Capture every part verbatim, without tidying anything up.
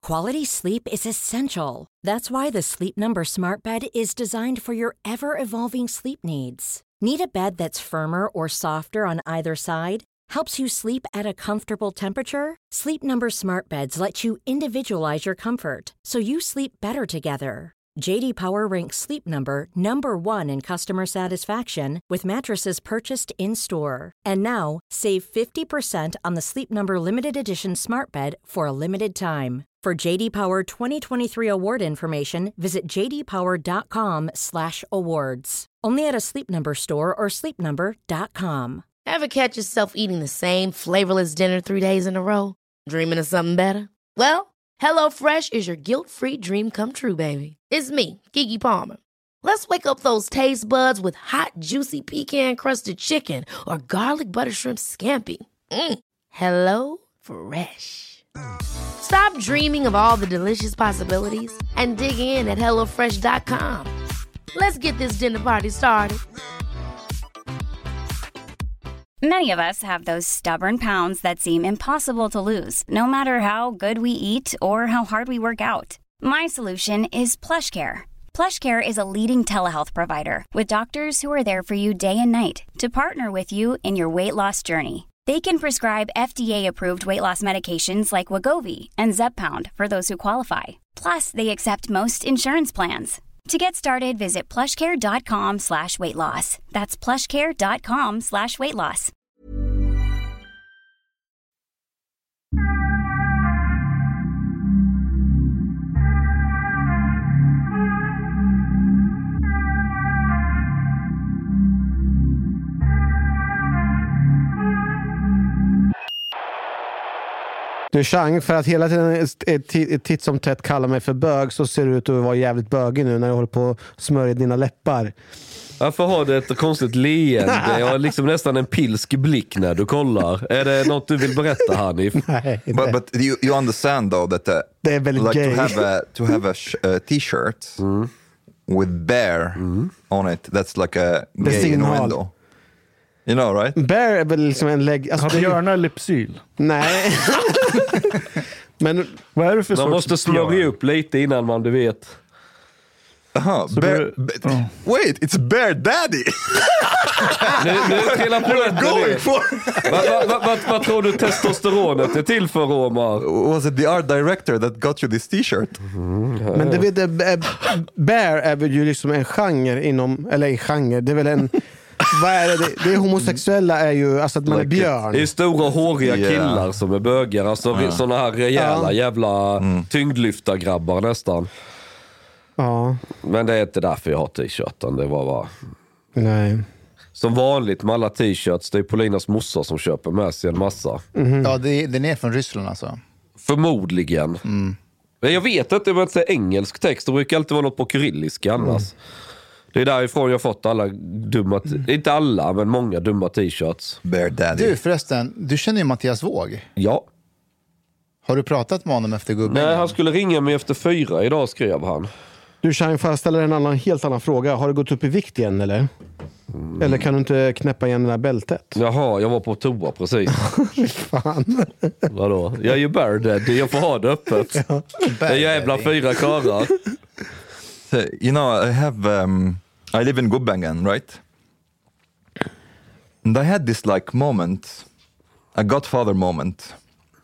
Quality sleep is essential. That's why the Sleep Number Smart Bed is designed for your ever-evolving sleep needs. Need a bed that's firmer or softer on either side? Helps you sleep at a comfortable temperature? Sleep Number Smart Beds let you individualize your comfort, so you sleep better together. J D Power ranks Sleep Number number one in customer satisfaction with mattresses purchased in-store. And now, save fifty percent on the Sleep Number Limited Edition Smart Bed for a limited time. For J D Power twenty twenty-three award information, visit j d power dot com slash awards. Only at a Sleep Number store or sleep number dot com. Ever catch yourself eating the same flavorless dinner three days in a row? Dreaming of something better? Well, HelloFresh is your guilt-free dream come true, baby. It's me, Keke Palmer. Let's wake up those taste buds with hot, juicy pecan-crusted chicken or garlic butter shrimp scampi. Mm. Hello Fresh. Stop dreaming of all the delicious possibilities and dig in at hello fresh dot com. Let's get this dinner party started. Many of us have those stubborn pounds that seem impossible to lose, no matter how good we eat or how hard we work out. My solution is PlushCare. PlushCare is a leading telehealth provider with doctors who are there for you day and night to partner with you in your weight loss journey. They can prescribe F D A-approved weight loss medications like Wegovy and Zepbound for those who qualify. Plus, they accept most insurance plans. To get started, visit plushcare.com slash weight loss. That's plushcare.com slash weight loss. Du Chang, för att hela tiden ett titt som tätt kallar mig för bög, så ser du ut att vara jävligt bögig nu när du håller på att smörja dina läppar. Varför har du ett konstigt leende? Jag har liksom nästan en pilsk blick när du kollar. Är det något du vill berätta, Hanif? Nej, but, but you, you understand though that uh, det är väldigt like gay. to have a, to have a sh- uh, t-shirt mm. with bear mm. on it, that's like a gay innuendo. You know, right? Bear är väl liksom en lägg... Alltså, har Björn ellipsyl? Nej. Men vad är det för man måste smörja upp lite innan man, du vet. Aha, bear, du, be, oh. Wait, it's Bear Daddy! nu nu trillar på rätt. Vad va, va, va, va tror du testosteronet är till för, Romar? Was it the art director that got you this t-shirt? Mm, ja. Men det vet jag, Bear är väl ju liksom en genre inom... Eller en genre, det är väl en... Vad är det? Det är homosexuella är ju alltså att man är björn. Det är stora håriga yeah. killar som är bögar. Alltså ja. Såna här rejäla ja. jävla mm. tyngdlyftargrabbar nästan. Ja. Men det är inte därför jag har t-shirten. Det var bara... Nej. Som vanligt med alla t-shirts, det är Paulinas mossa som köper med sig en massa. Mm-hmm. Ja, det, den är från Ryssland alltså. Förmodligen. Mm. Men jag vet inte om det är engelsk text. Det brukar alltid vara något på kyrilliska annars. Mm. Det är därifrån jag har fått alla dumma, t- inte alla, men många dumma t-shirts. Bear Daddy. Du förresten, du känner ju Mattias Våg. Ja. Har du pratat med honom efter gubben? Nej, han skulle ringa mig efter fyra idag, skrev han. Du Chang, får jag ställa en annan, helt annan fråga. Har du gått upp i vikt igen, eller? Mm. Eller kan du inte knäppa igen det där bältet? Jaha, jag var på toa precis. Fan. Vadå? Jag är ju Bear Daddy, jag får ha det öppet. Ja. Det är jävla fyra karlar. So, you know, I have... Um... I live in Gubbengen, right? And I had this like moment, a Godfather moment.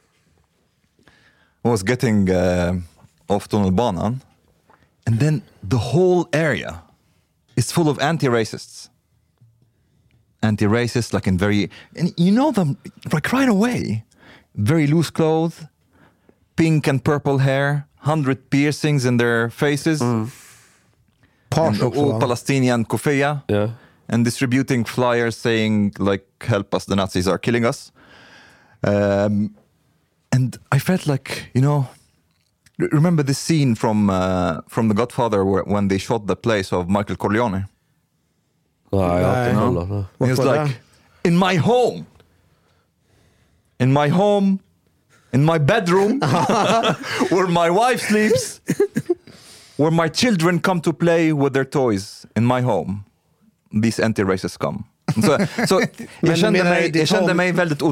I was getting uh, off Tunnelbanan, and then the whole area is full of anti-racists. Anti-racists, like in very, and you know them like right away. Very loose clothes, pink and purple hair, hundred piercings in their faces. Mm. And all Palestinian kufiyya, yeah. and distributing flyers saying like help us, the Nazis are killing us. Um, and I felt like, you know, remember this scene from uh, from The Godfather where, when they shot the place of Michael Corleone? Nej, jag inte heller. No. He was like, in my home, in my home, in my bedroom, where my wife sleeps, where my children come to play with their toys, in my home, these anti-racists come. Så, så jag, kände mig, jag kände mig väldigt otrygg.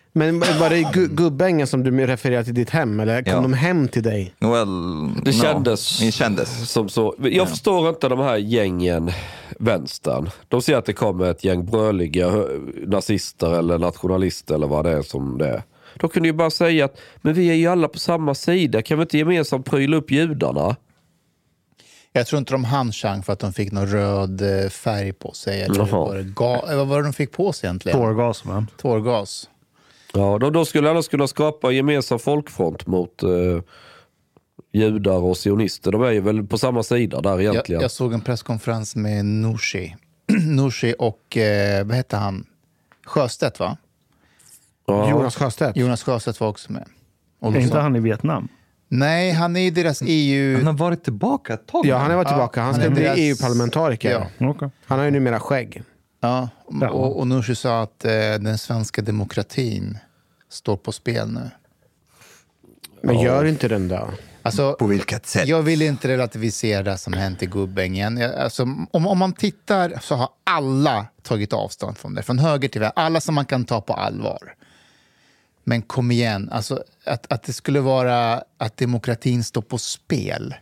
Men var det gu- Gubbängen som du refererade till ditt hem? Eller kom Ja. de hem till dig? Well, Det no. kändes, Det kändes. som så. Jag Ja. förstår inte de här gängen vänstern. De ser att det kommer ett gäng bröliga nazister eller nationalister eller vad det är som det är. De kunde ju bara säga att men vi är ju alla på samma sida. Kan vi inte gemensamt pryla upp judarna? Jag tror inte de hann chans för att de fick någon röd eh, färg på sig. Eller Jaha. var det ga- vad var det de fick på sig egentligen? Tårgas, va? Tårgas. Ja, då, då skulle alla kunna skapa en gemensam folkfront mot eh, judar och sionister. De är ju väl på samma sida där Jag, egentligen. jag såg en presskonferens med Nooshi. Nooshi och, eh, vad heter han? Sjöstedt, va? Ja. Jonas Sjöstedt. Jonas Sjöstedt var också med. Och Är inte han i Vietnam? Nej, han är ju deras E U... Han har varit tillbaka ett tag. Ja, han har varit tillbaka. Han han ska är bli deras- E U-parlamentariker. Ja. Okej. Han har ju numera skägg. Ja, Ja. och, och Nooshi sa att eh, den svenska demokratin står på spel nu. Men gör inte den där. Alltså, På vilket sätt? jag vill inte relativisera det som hänt i Gubbängen. Jag, alltså, om, om man tittar så har alla tagit avstånd från det. Från höger till vänster. Alla som man kan ta på allvar. Men kom igen, alltså, att, att det skulle vara att demokratin står på spel.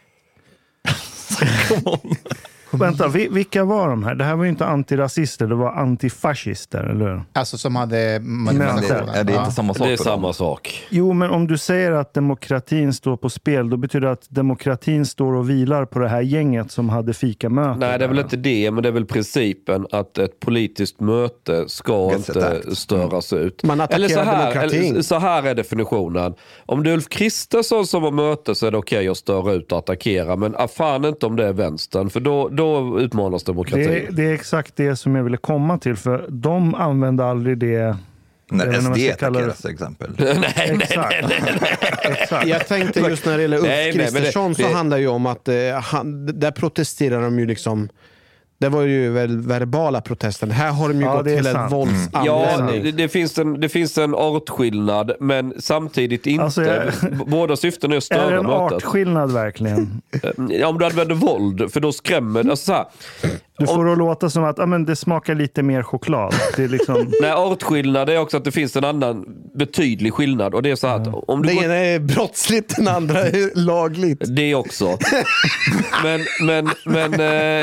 Vänta, vi, vilka var de här? Det här var ju inte antirasister, det var antifascister, eller hur? Alltså som hade Men manifestationer. det- Är det Ja. inte samma sak Det är för samma dem? sak. Jo, men om du säger att demokratin står på spel, då betyder det att demokratin står och vilar på det här gänget som hade fikamöte. Nej, det är väl där. inte det, men det är väl principen att ett politiskt möte ska Gets inte attacked. störas ut. Man attackerar eller så här, demokratin. eller så här är definitionen. Om det är Ulf Kristersson som har möte så är det okej att störa ut och attackera, men ah, fan inte om det är vänstern, för då, då utmanas demokratin. Det, är- det är exakt det som jag ville komma till, för de använde aldrig det. När Jag vet inte vad S D jag ska kalla det. attackeras till exempel. nej, nej, Exakt. Exakt. Jag tänkte just när det gäller Ulf Nej, nej, men det- Kristersson så det- handlar ju om att eh, han, där protesterar de ju liksom. Det var ju väl verbala protester. Här har de ju Ja, gått det är till ett sant. Ja, våldsanvändning. det, det, finns en, det finns en artskillnad, men samtidigt inte. Alltså, jag- B- Båda syften är att Är det störa en mötet. artskillnad verkligen? Ja, om du använder våld, för då skrämmer... Alltså så här, Du får det att låta som att ah, men det smakar lite mer choklad. Det är liksom... nej, artskillnad är också att det finns en annan betydlig skillnad. Och det är så här att om du Det går... ena är brottsligt, den andra är lagligt. Det också. Men, men, men, eh,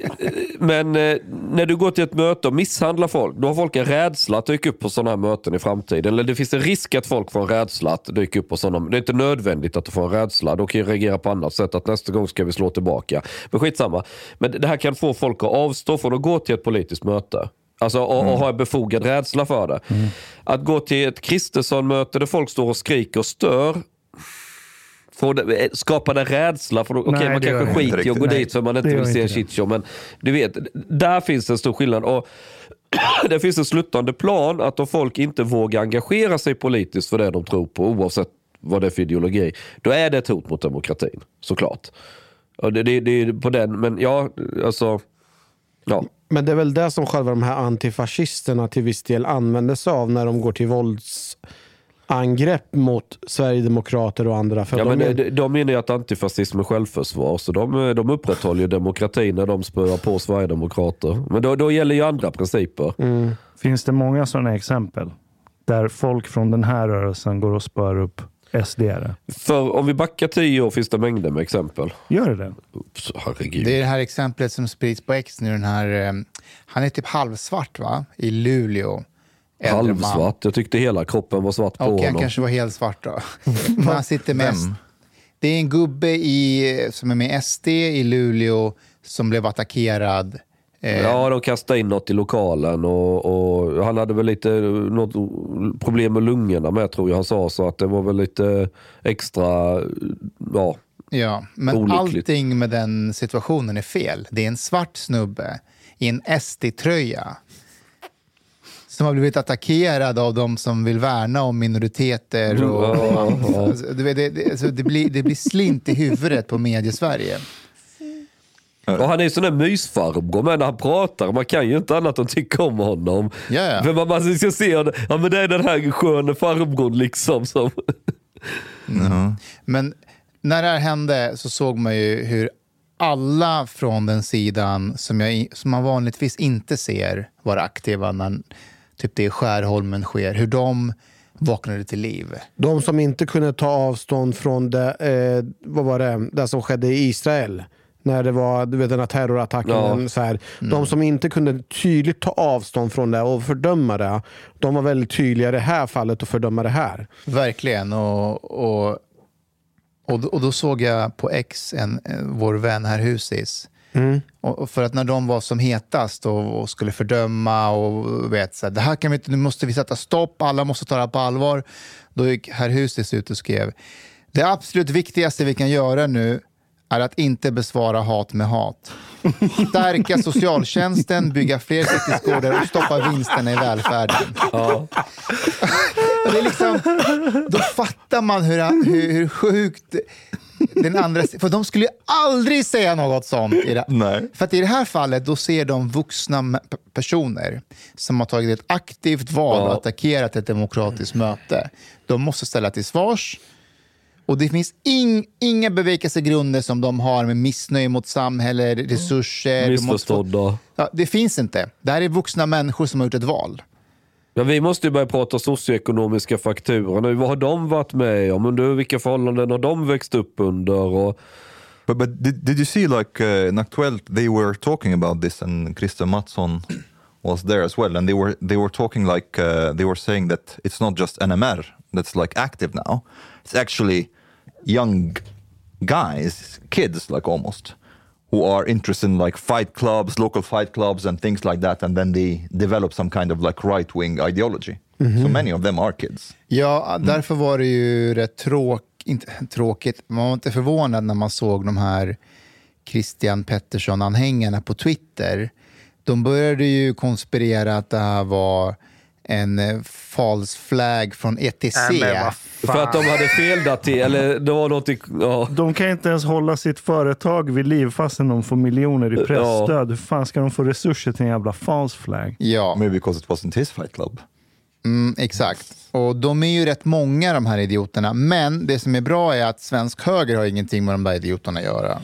men eh, när du går till ett möte och misshandlar folk, då har folk en rädsla att dyka upp på sådana här möten i framtiden. Eller det finns en risk att folk får en rädsla att dyka upp på sådana. Det är inte nödvändigt att du får en rädsla. Då kan ju reagera på annat sätt, att nästa gång ska vi slå tillbaka. Men skitsamma. Men det här kan få folk att avstå från att gå till ett politiskt möte. Alltså och, och ha en befogad rädsla för det. Mm. Att gå till ett Kristersson-möte där folk står och skriker och stör, får det, skapar det rädsla för okej, Nej, man det gör kanske det inte skiter i att gå riktigt. dit för man inte det gör vill se en inte det. shitshow, men du vet, där finns en stor skillnad. Och det finns en sluttande plan att om folk inte vågar engagera sig politiskt för det de tror på, oavsett vad det är för ideologi, då är det ett hot mot demokratin, såklart. Och det, det, det är på den, men ja, alltså ja. Men det är väl det som själva de här antifascisterna till viss del använder sig av när de går till våldsangrepp mot Sverigedemokrater och andra. För Ja, de, men är, de, de menar ju att antifascism är självförsvar, så de, de upprätthåller ju demokratin när de spöar på Sverigedemokrater. Men då, då gäller ju andra principer. mm. Finns det många sådana exempel där folk från den här rörelsen går och spör upp S D-are? För om vi backar tio år finns det mängder med exempel. Gör det det? Ups, herregud. Det är det här exemplet som sprids på X nu. Den här, eh, han är typ halvsvart, va? I Luleå. Äldre man. Halvsvart. Jag tyckte hela kroppen var svart på Okej, han honom. kanske var helt svart då. Men han sitter mest. Vem? Det är en gubbe i, som är med S D i Luleå som blev attackerad. Eh, Ja, de kastade in något i lokalen och, och han hade väl lite något problem med lungorna med, tror jag han sa, så att det var väl lite extra, ja. ja, men olyckligt. allting med den situationen är fel. Det är en svart snubbe i en S D-tröja som har blivit attackerad av de som vill värna om minoriteter. Och, Ja, ja. Alltså, du vet, det, det, alltså, det, blir, det blir slint i huvudet på Mediesverige. Och han är ju sån där mysfarbror, men när han pratar, man kan ju inte annat än tycka om honom. Ja, ja. För man, man ska se, ja men det är den här sköna farbrorn liksom som... Men när det här hände så såg man ju hur alla från den sidan som, jag, som man vanligtvis inte ser vara aktiva när, typ det i Skärholmen sker, hur de vaknade till liv. De som inte kunde ta avstånd från det, eh, vad var det, det som skedde i Israel. När det var, du vet, den här terrorattacken. Ja. Så här, mm. De som inte kunde tydligt ta avstånd från det och fördöma det, de var väldigt tydliga i det här fallet att fördöma det här. Verkligen. Och, och, och, och då såg jag på X en, vår vän här Husis. Mm. Och för att när de var som hetast och, och skulle fördöma och vet så här, det här kan vi inte, nu måste vi sätta stopp, alla måste ta det på allvar. Då gick herr Husis ut och skrev: det absolut viktigaste vi kan göra nu är att inte besvara hat med hat. Stärka socialtjänsten, bygga fler fritidsgårdar och stoppa vinsterna i välfärden. Ja. Och det är liksom, då fattar man hur, hur, hur sjukt den andra... För de skulle ju aldrig säga något sånt. I det. Nej. För att i det här fallet, då ser de vuxna personer som har tagit ett aktivt val och ja. attackerat ett demokratiskt möte. De måste ställa till svars. Och det finns ing, inga bevekelsegrunder som de har med missnöje mot samhälle, resurser. Missförstådda. Ja, det finns inte. Det här är vuxna människor som har gjort ett val. Ja, vi måste ju börja prata socioekonomiska faktorer. Vad har de varit med om? Under vilka förhållanden har de växt upp under? Och... But, but did, did you see like uh, in Aktuellt they were talking about this and Christer Mattsson was there as well and they were they were talking like uh, they were saying that it's not just N M R that's like active now. It's actually young guys, kids like almost, who are interested in like fight clubs, local fight clubs and things like that, and then they develop some kind of like right-wing ideology. Mm-hmm. So many of them are kids. Ja, därför var det ju rätt tråk, inte, tråkigt. Man var inte förvånad när man såg de här Christian Pettersson-anhängarna på Twitter. De började ju konspirera att det här var en false flag från E T C. Äh, för att de hade feldaterat eller det var något i, ja. De kan inte ens hålla sitt företag vid liv fastän de får miljoner i pressstöd. Ja. Hur fan ska de få resurser till en jävla false flag? Ja. Maybe because it wasn't his fight club. Mm, exakt. Och de är ju rätt många de här idioterna. Men det som är bra är att svensk höger har ingenting med de där idioterna att göra.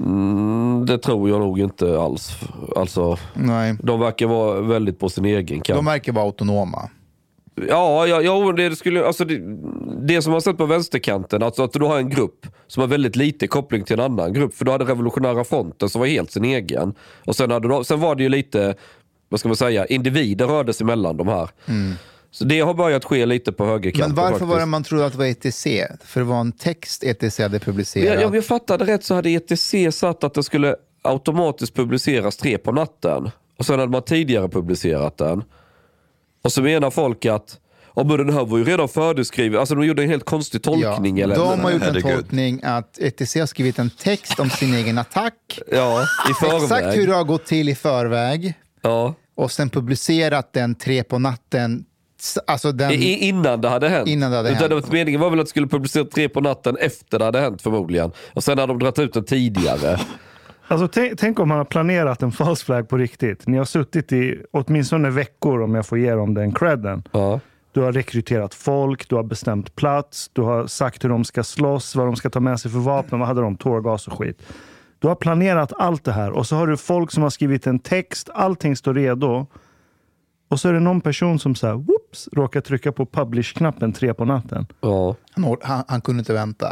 Mm, det tror jag nog inte alls. Alltså, nej. De verkar vara väldigt på sin egen kamp. De verkar vara autonoma. Ja, ja, ja det, skulle, alltså det, det som man sett på vänsterkanten, alltså att du har en grupp som har väldigt lite koppling till en annan grupp. För du hade Revolutionära fronten som var helt sin egen. Och sen, hade du, sen var det ju lite, vad ska man säga, individer rörde sig mellan de här. Mm. Så det har börjat ske lite på högerkanten. Men varför faktiskt. var det man trodde att det var E T C? För det var en text E T C hade publicerat. Jag, jag, jag fattade rätt så hade E T C satt att det skulle automatiskt publiceras tre på natten. Och sen hade man tidigare publicerat den. Och så menar folk att oh, men den här var ju redan föreskriven. Alltså de gjorde en helt konstig tolkning. Ja, eller? De har gjort en tolkning att E T C har skrivit en text om sin egen attack. Ja, i förväg. Exakt hur det har gått till i förväg. Ja. Och sen publicerat den tre på natten. Alltså den, I, innan det hade hänt. Innan det hade Utan hänt. Det meningen var väl att det skulle publiceras tre på natten efter det hade hänt förmodligen. Och sen hade de dragit ut den tidigare. Alltså tänk, tänk om man har planerat en false flag på riktigt. Ni har suttit i åtminstone veckor om jag får ge dem den credden. Ja. Du har rekryterat folk, du har bestämt plats, du har sagt hur de ska slåss, vad de ska ta med sig för vapen, vad hade de, tårgas och skit. Du har planerat allt det här och så har du folk som har skrivit en text, allting står redo. Och så är det någon person som så här, whoops, råkar trycka på publish-knappen tre på natten. Ja. Han, han, han kunde inte vänta.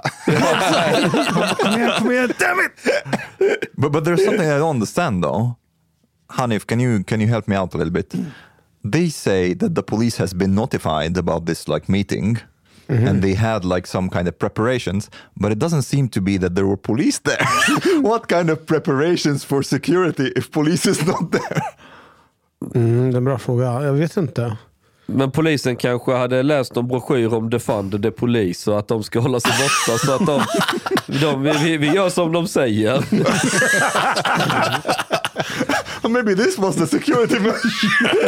Kom igen, kom igen, damn it! But, but there's something I don't understand though. Hanif, can you, can you help me out a little bit? They say that the police has been notified about this like meeting. Mm-hmm. And they had like some kind of preparations, but it doesn't seem to be that there were police there. What kind of preparations for security if police is not there? Mm, det är en bra fråga. Jag vet inte. Men polisen kanske hade läst någon broschyr om defund the police och att de ska hålla sig borta så att de, de vi, vi gör som de säger. Maybe this was the security measure.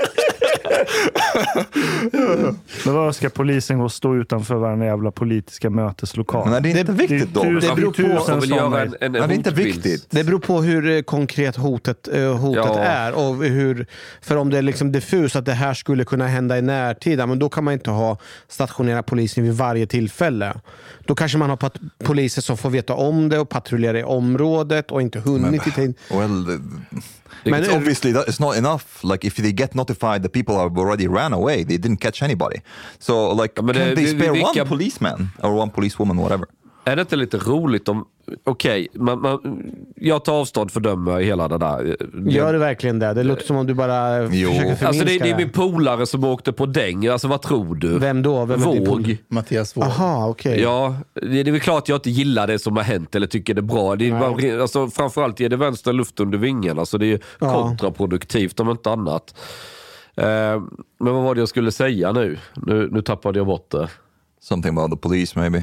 Men vad ska polisen gå och stå utanför varje jävla politiska möteslokal? Men det är inte det, viktigt då. Det, det, beror på, vill göra en, en, en det är inte viktigt. Det beror på hur konkret hotet, uh, hotet ja. är. Och hur, för om det är liksom diffus att det här skulle kunna hända i närtid, men då kan man inte ha stationera polisen vid varje tillfälle. Då kanske man har pat- poliser som får veta om det och patrullera i området och inte hunnit i tid. Well, the, Men it's obviously that it's not enough. Like if they get notified, the people have already ran away. They didn't catch anybody. So like, ja, can det, they spare vilka... one policeman or one policewoman, whatever? Är det inte lite roligt om... Okej, okay, man, man, jag tar avstånd för döma hela det där. Gör det verkligen det? Det låter som om du bara jo. försöker förminska alltså det. Det är min polare som åkte på däng. Alltså vad tror du? Vem då? Vem Våg. Mattias Våg. Aha, okej. Okay. Ja, det, det är väl klart jag inte gillar det som har hänt eller tycker det är bra. Det är bara, alltså, framförallt ger det vänster luft under vingarna. Så det är ja. kontraproduktivt om inte annat. Eh, men vad var det jag skulle säga nu? Nu, nu tappade jag bort det. Something about the police maybe.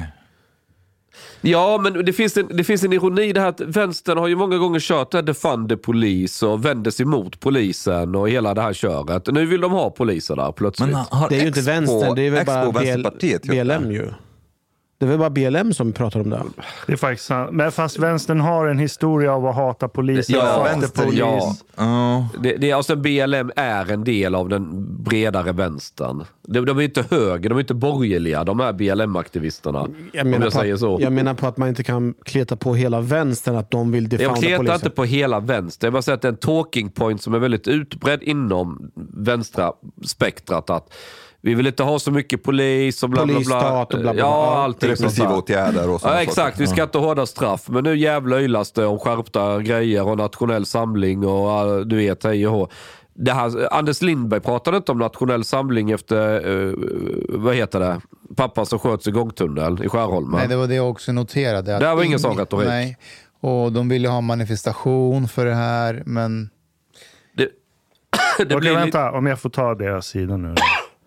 Ja, men det finns, en, det finns en ironi i det här att vänstern har ju många gånger kört det här defund the polis och vänder sig mot polisen och hela det här köret. Nu vill de ha poliser där plötsligt. Men har det är ju inte vänstern, det är väl bara B L M ju. Det är väl bara B L M som pratar om det. Det är faktiskt sant. Men fast vänstern har en historia av att hata polisen. Ja, vänster, polis. Ja. Uh. Det, det, alltså B L M är en del av den bredare vänstern. De, de är inte höger, de är inte borgerliga. De är B L M-aktivisterna. Jag menar, jag, på säger att, så. jag menar på att man inte kan kleta på hela vänstern att de vill defunda polisen. Jag kletar inte på hela vänster. Jag bara säger att det är en talking point som är väldigt utbredd inom vänstra spektrat att vi vill inte ha så mycket polis och bla bla bla. Polisstat och bla bla. Ja, allt repressiva åtgärder och så. Ja, exakt. Vi ska inte ha hårda straff. Men nu jävla ylas det om skärpta grejer och nationell samling och du vet, hej och hå. Det här, Anders Lindberg pratade inte om nationell samling efter, uh, vad heter det? Pappan som sköts i gångtunneln i Skärholmen. Nej, det var det jag också noterade. Det var ingen sån retorik. Nej, och de ville ha manifestation för det här, men... Det, det Okej, blir vänta, om jag får ta deras sida nu.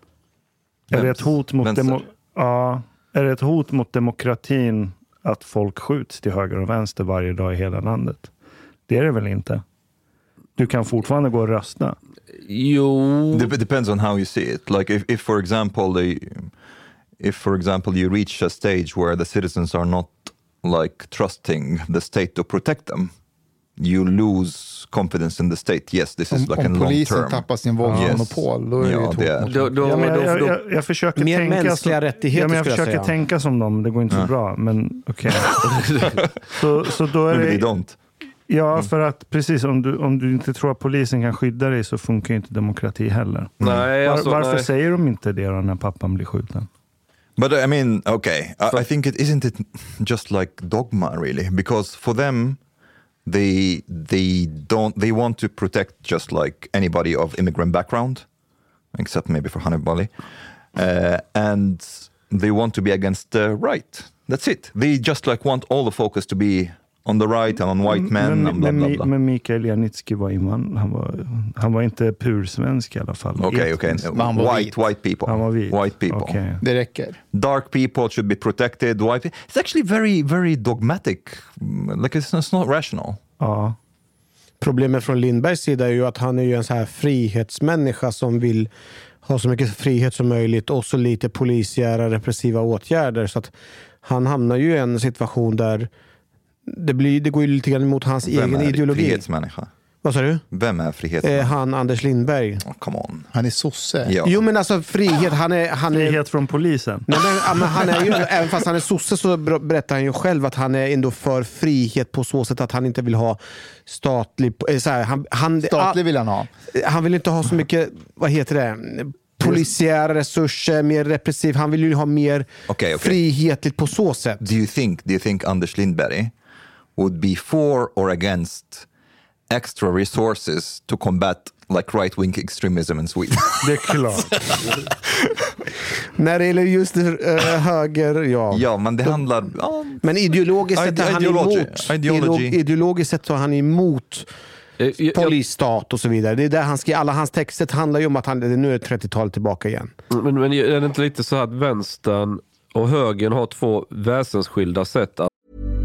Är det ett hot mot demo- ja, är det ett hot mot demokratin att folk skjuts till höger och vänster varje dag i hela landet? Det är det väl inte? Du kan fortfarande gå och rösta. Jo. It depends on how you see it. Like if, if for example they, if for example you reach a stage where the citizens are not like trusting the state to protect them, you lose confidence in the state. Yes, this is om, like a long term. Om polisen tappar sin våldsmonopol, yes. Då är ja, det ju ett då, då, ja, men jag, jag, jag försöker mer tänka mänskliga som, rättigheter. Ja, men jag jag försöker säga. tänka som dem. Det går inte ja. så bra, men okej. Okay. så, så då är Maybe det... they don't. Ja, mm. för att precis om du, om du inte tror att polisen kan skydda dig så funkar ju inte demokrati heller. Mm. Nej, alltså, Var, varför nej. säger de inte det då när pappan blir skjuten? But I mean, okay, I, I think it isn't it just like dogma really, because for them they they don't they want to protect just like anybody of immigrant background, except maybe for Hanif Bali, uh, and they want to be against the right. That's it. They just like want all the focus to be on the right and on white men. Men, and blah, blah, blah. men Mikael Janitsky var invan. Han var, han var inte pursvensk i alla fall. Okej, okej. White, white people. Han var vit. White people. Okay. Det räcker. Dark people should be protected. White. It's actually very, very dogmatic. Like it's, it's not rational. Ja. Problemet från Lindbergs sida är ju att han är ju en så här frihetsmänniska som vill ha så mycket frihet som möjligt och så lite polisiära repressiva åtgärder. Så att han hamnar ju i en situation där det, blir, det går ju lite grann emot hans Vem egen är ideologi. Frihetsmänniska? Vad sa du? Vem är frihetsmänniska? Eh, han Anders Lindberg. Oh, come on. Han är sosse. Ja. Jo men alltså frihet, han är... Han är Frihet från polisen. Nej, men, ja, men han är ju, även fast han är sosse så berättar han ju själv att han är ändå för frihet på så sätt att han inte vill ha statlig... Så här, han, han, statlig vill han ha. Han vill inte ha så mycket, vad heter det... polisiära resurser, mer repressiv. Han vill ju ha mer okay, okay. frihetligt på så sätt. Do you think, do you think Anders Lindberg would be for or against extra resources to combat like right-wing extremism in Sweden? Det är klart. När det gäller just uh, höger, ja. Ja, men det handlar... Oh, men ideologiskt sett är han emot. Ideology. Ideologiskt sett så är han emot polisstat och så vidare. Det är där han ska, alla hans texter handlar ju om att han, nu är trettiotalet tillbaka igen. Men, men är det inte lite så att vänstern och högern har två väsensskilda sätt att...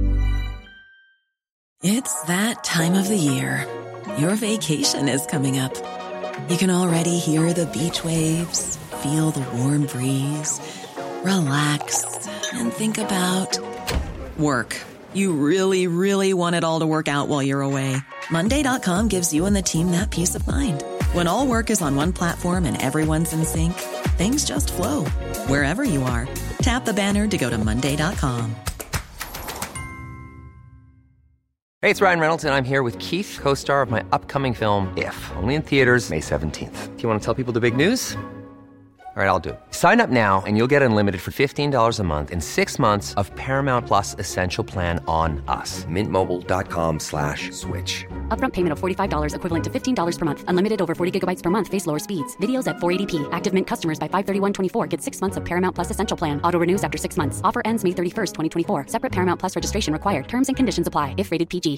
It's that time of the year. Your vacation is coming up. You can already hear the beach waves, feel the warm breeze, relax and think about work. You really, really want it all to work out while you're away. Monday dot com gives you and the team that peace of mind. When all work is on one platform and everyone's in sync, things just flow. Wherever you are, tap the banner to go to Monday dot com. Hey, it's Ryan Reynolds, and I'm here with Keith, co-star of my upcoming film, If, only in theaters May seventeenth. Do you want to tell people the big news? All right, I'll do it. Sign up now and you'll get unlimited for fifteen dollars a month and six months of Paramount Plus Essential Plan on us. Mint Mobile dot com slash switch. Upfront payment of forty-five dollars equivalent to fifteen dollars per month. Unlimited over forty gigabytes per month. Face lower speeds. Videos at four eighty p. Active Mint customers by five thirty-one twenty-four get six months of Paramount Plus Essential Plan. Auto renews after six months. Offer ends May thirty-first, twenty twenty-four. Separate Paramount Plus registration required. Terms and conditions apply if rated P G.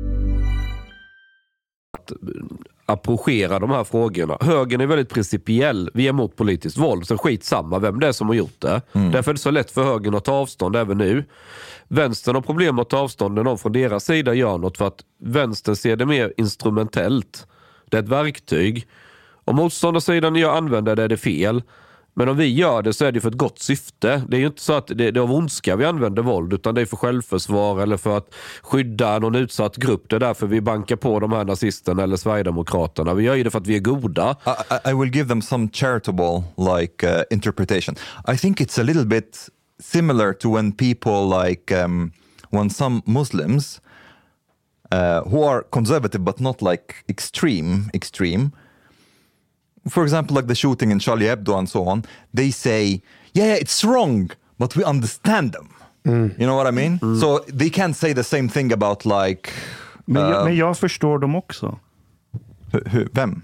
Approchera de här frågorna. Högern är väldigt principiell. Vi är emot politiskt våld. Så skit samma vem det är som har gjort det. Mm. Därför är det så lätt för högern att ta avstånd även nu. Vänstern har problem att ta avstånd när någon från deras sida gör något, för att vänstern ser det mer instrumentellt. Det är ett verktyg. Om motståndarsidan gör använder det är det fel. Men om vi gör det så är det för ett gott syfte. Det är ju inte så att det är av ondska vi använder våld, utan det är för självförsvar eller för att skydda någon utsatt grupp. Det är därför vi bankar på de här nazisterna eller Sverigedemokraterna. Vi gör ju det för att vi är goda. I, I will give them some charitable like uh, interpretation. I think it's a little bit similar to when people like um, when some Muslims uh, who are conservative but not like extreme extreme. For example, like the shooting in Charlie Hebdo and so on, they say, yeah, yeah it's wrong, but we understand them. Mm. You know what I mean? Mm. So they can't say the same thing about like... Men jag, uh, men jag förstår dem också. Hu, hu, vem?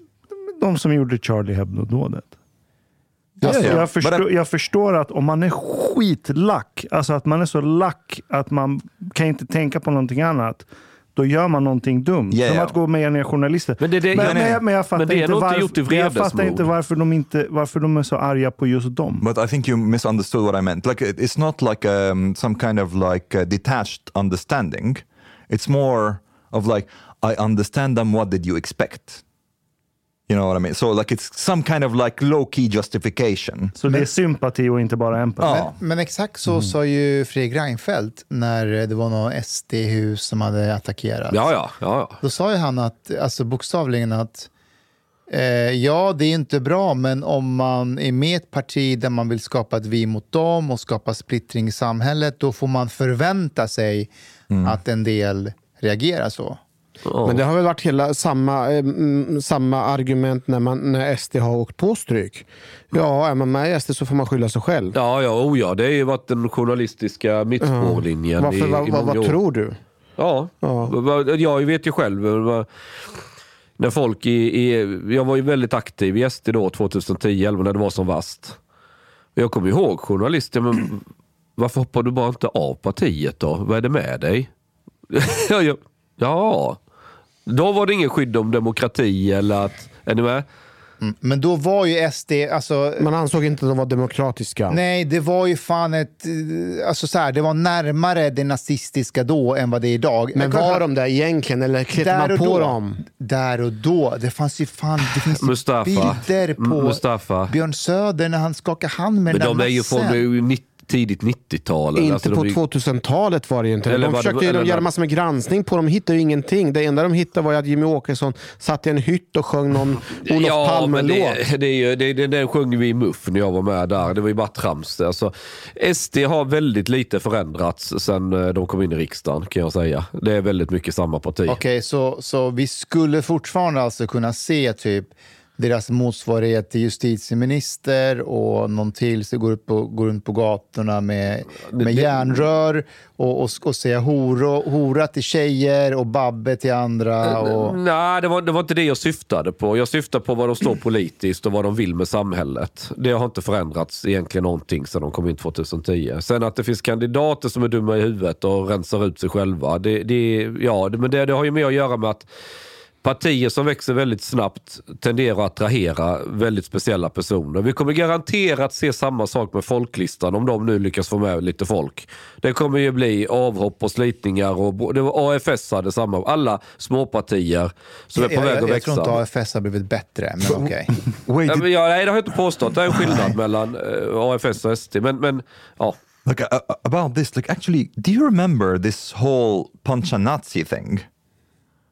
De som gjorde Charlie Hebdo-dådet. Alltså, yeah, yeah. jag, förstår, jag förstår att om man är skitlack, alltså att man är så lack att man kan inte tänka på någonting annat, då gör man någonting dumt. Yeah, som yeah. att gå med i en journalist. Men, det, det, men, men, jag, men jag fattar, men det inte, varför, gjort i jag fattar inte varför de inte varför de är så arga på just dem. But I think you misunderstood what I meant. Like it's not like um, some kind of like a detached understanding. It's more of like I understand them, what did you expect? You know what I mean? So like it's some kind of like low-key justification. Så det är sympati och inte bara empati. Ja. Men, men exakt så mm. sa ju Fredrik Reinfeldt när det var någon S D-hus som hade attackerat. Ja, ja, ja. Då sa ju han att, alltså bokstavligen att eh, ja, det är inte bra, men om man är med ett parti där man vill skapa ett vi mot dem och skapa splittring i samhället, då får man förvänta sig mm. att en del reagerar så. Oh. Men det har väl varit hela samma, eh, samma argument när, man, när S D har åkt på stryk. Ja, är man med i S D så får man skylla sig själv. Ja, ja, oh ja, det har ju varit den journalistiska mittspårlinjen. Varför, i, va, i va, vad tror du? Ja, ja. Jag vet ju själv när folk i, i, jag var ju väldigt aktiv i S D då tjugohundratio elva när det var som vast. Jag kommer ihåg journalister, men varför hoppar du bara inte av partiet då? Vad är det med dig? ja, ja. Då var det ingen skydd om demokrati eller att, är ni med? Mm. Men då var ju S D, alltså... Man ansåg inte att de var demokratiska. Nej, det var ju fan ett... Alltså så här, det var närmare det nazistiska då än vad det är idag. Men var jag, de där egentligen, eller klättade man på då, dem? Där och då. Det fanns ju fan... Det finns Mustafa. bilder på Mustafa. Björn Söder när han skakar hand med men den de är ju från nittio tidigt nittiotal. Inte alltså på de... tvåtusentalet var det inte. Eller de försökte det, de göra massor med granskning på dem. De hittade ju ingenting. Det enda de hittade var att Jimmy Åkesson satt i en hytt och sjöng någon Olof ja, Palme-låt. Det, det, är ju, det, det, det sjöng vi i Muff när jag var med där. Det var ju bara trams. Alltså, S D har väldigt lite förändrats sen de kom in i riksdagen, kan jag säga. Det är väldigt mycket samma parti. Okej, okay, så, så vi skulle fortfarande alltså kunna se typ deras motsvarighet till justitieminister och någon till så går, upp på, går runt på gatorna med, med järnrör och, och, och säga hora, hora till tjejer och babbe till andra. Och... Nej, det var, det var inte det jag syftade på. Jag syftade på vad de står politiskt och vad de vill med samhället. Det har inte förändrats egentligen någonting sedan de kom in tjugohundratio. Sen att det finns kandidater som är dumma i huvudet och rensar ut sig själva. Det, det, ja, det, men det, det har ju mer att göra med att partier som växer väldigt snabbt tenderar att attrahera väldigt speciella personer. Vi kommer garanterat se samma sak med folklistan om de nu lyckas få med lite folk. Det kommer ju bli avhopp och slitningar och det var A F S hade samma. Alla småpartier som är på jag, väg jag, att jag växa. Jag tror inte A F S har blivit bättre, men okej. Okay. ja, men jag, nej, det har jag inte påstått. Det är en skillnad mellan uh, A F S och S D. Men, men ja. Like, uh, about this, like actually, do you remember this whole Puncha Nazi thing?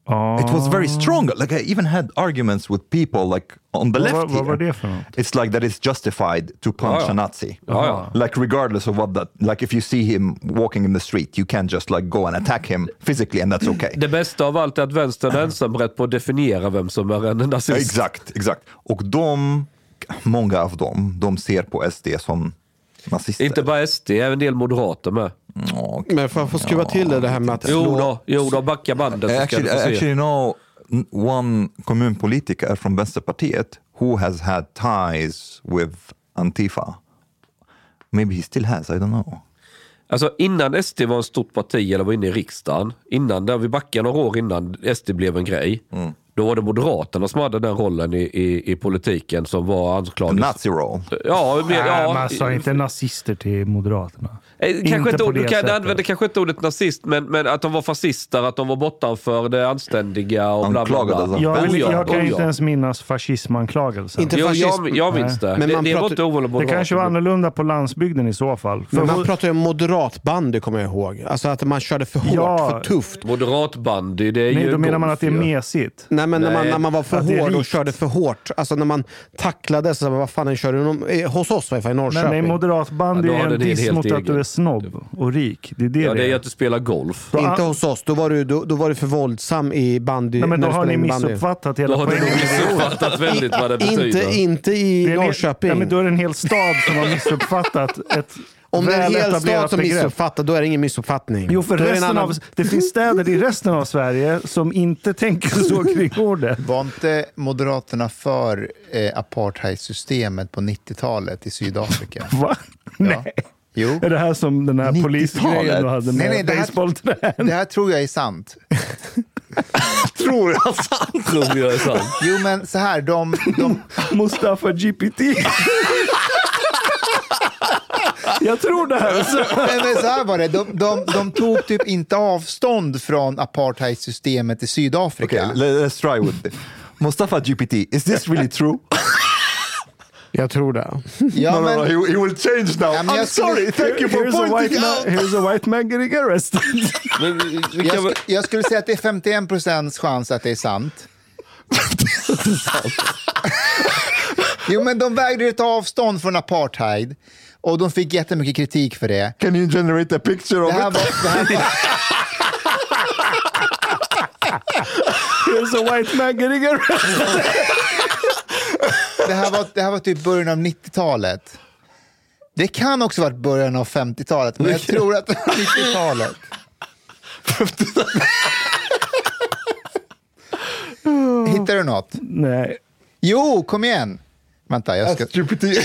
Oh. It was very strong. Like I even had arguments with people like on the Vad, left vad, vad here. var det för något? It's like that it's justified to punch Ja, ja. a Nazi. Ja, ja. Like regardless of what that, like if you see him walking in the street, you can just like go and attack him physically and that's okay. Det bästa av allt är att vänstern är ensam rätt på att definiera vem som är en nazist. Exakt, exakt. Och de, många av dem, de ser på S D som nazister. Inte bara S D, även en del moderater med. Oh, Men för att få skruva till det, det här med att Jo slå... då, jo då, backa bandet. I Så ska actually, du I få se. actually know one kommunpolitiker från Vänsterpartiet who has had ties with Antifa. Maybe he still has, I don't know. Alltså innan S D var en stort parti eller var inne i riksdagen, innan där vi backade några år innan S D blev en grej, mm. då var det Moderaterna som hade den rollen i, i, i politiken som var anklagad. Nazi roll. Ja, men, Nej, ja, man sa inte nazister till Moderaterna. Eh, kanske Inte inte, på ord, det du kan sättet. använda kanske inte ordet nazist, men, men att de var fascister, att de var bortanför det anständiga och bla bla bla. Anklagade. Jag, Oh ja, jag kan oh inte ja. ens minnas fascismanklagelsen. Inte Jo, fascism. jag, jag minns det. Men det man det var pratar- inte ovanligt Det kanske var annorlunda på landsbygden i så fall. För Men man vår- pratar ju om moderatbandy, kommer jag ihåg. Alltså att man körde för hårt, Ja. för tufft. Moderatbandy, det är Nej, ju då menar man golf, att det är ja. mesigt. Nej, men när man, Nej, när man var för att det är hård och rikt. körde för hårt. Alltså när man tacklade så vad fan den körde de, eh, hos oss i alla fall, i Men Norrköping. nej, moderatbandy Ja, då har är en den en diss helt mot att egen. du är snobb och rik. Det är det Ja, det det är är. att du spelar golf. Då- Inte hos oss, då var du, då, då var du för våldsam i bandy. Nej, men när då du har ni spelade in bandy. missuppfattat Då hela har du poängen. nog missuppfattat väldigt vad det betyder. Inte, inte i Det är en hel- Norrköping. Ja, men då är det en hel stad som har missuppfattat ett Om det är en väl hel etablerat stad som begrepp. missuppfattar, då är det ingen missuppfattning. Jo, för Då är det en resten annan- av, det finns städer i resten av Sverige som inte tänker så kring ordet. Var inte Moderaterna för eh, apartheidsystemet på nittiotalet i Sydafrika? Va? Nej. Jo. Är det här som den här nittiotalet? polisgrejen du hade med Nej, nej, det här- basebollträn? Det här tror jag är sant. Tror jag sant? Tror jag är sant. Jo, men så här, de... de Mustafa G P T. Jag tror det här. Nej, men så här var det. De, de, de tog typ inte avstånd från apartheidsystemet i Sydafrika. Okay, let's try with this. Mustafa G P T, is this really true? Jag tror det. Ja, no, no, men, no, he, he will change now. Ja, men I'm jag skulle- sorry, thank you for Here's a, white pointing man, out. here's a white man getting arrested. Men vi- vi jag, kan väl- sk- jag skulle säga att det är femtioen procent chans att det är sant. Jo, men de vägrade ta avstånd från apartheid och de fick jättemycket kritik för det. Can you generate a picture Det of här it? var, det här var, Here's a white man getting arrested. det här var, det här var typ början av nittiotalet. Det kan också varit början av femtiotalet, men jag tror att det var nittiotalet. Hittar du något? Nej. Jo, kom igen. Vänta, jag ska... G P T.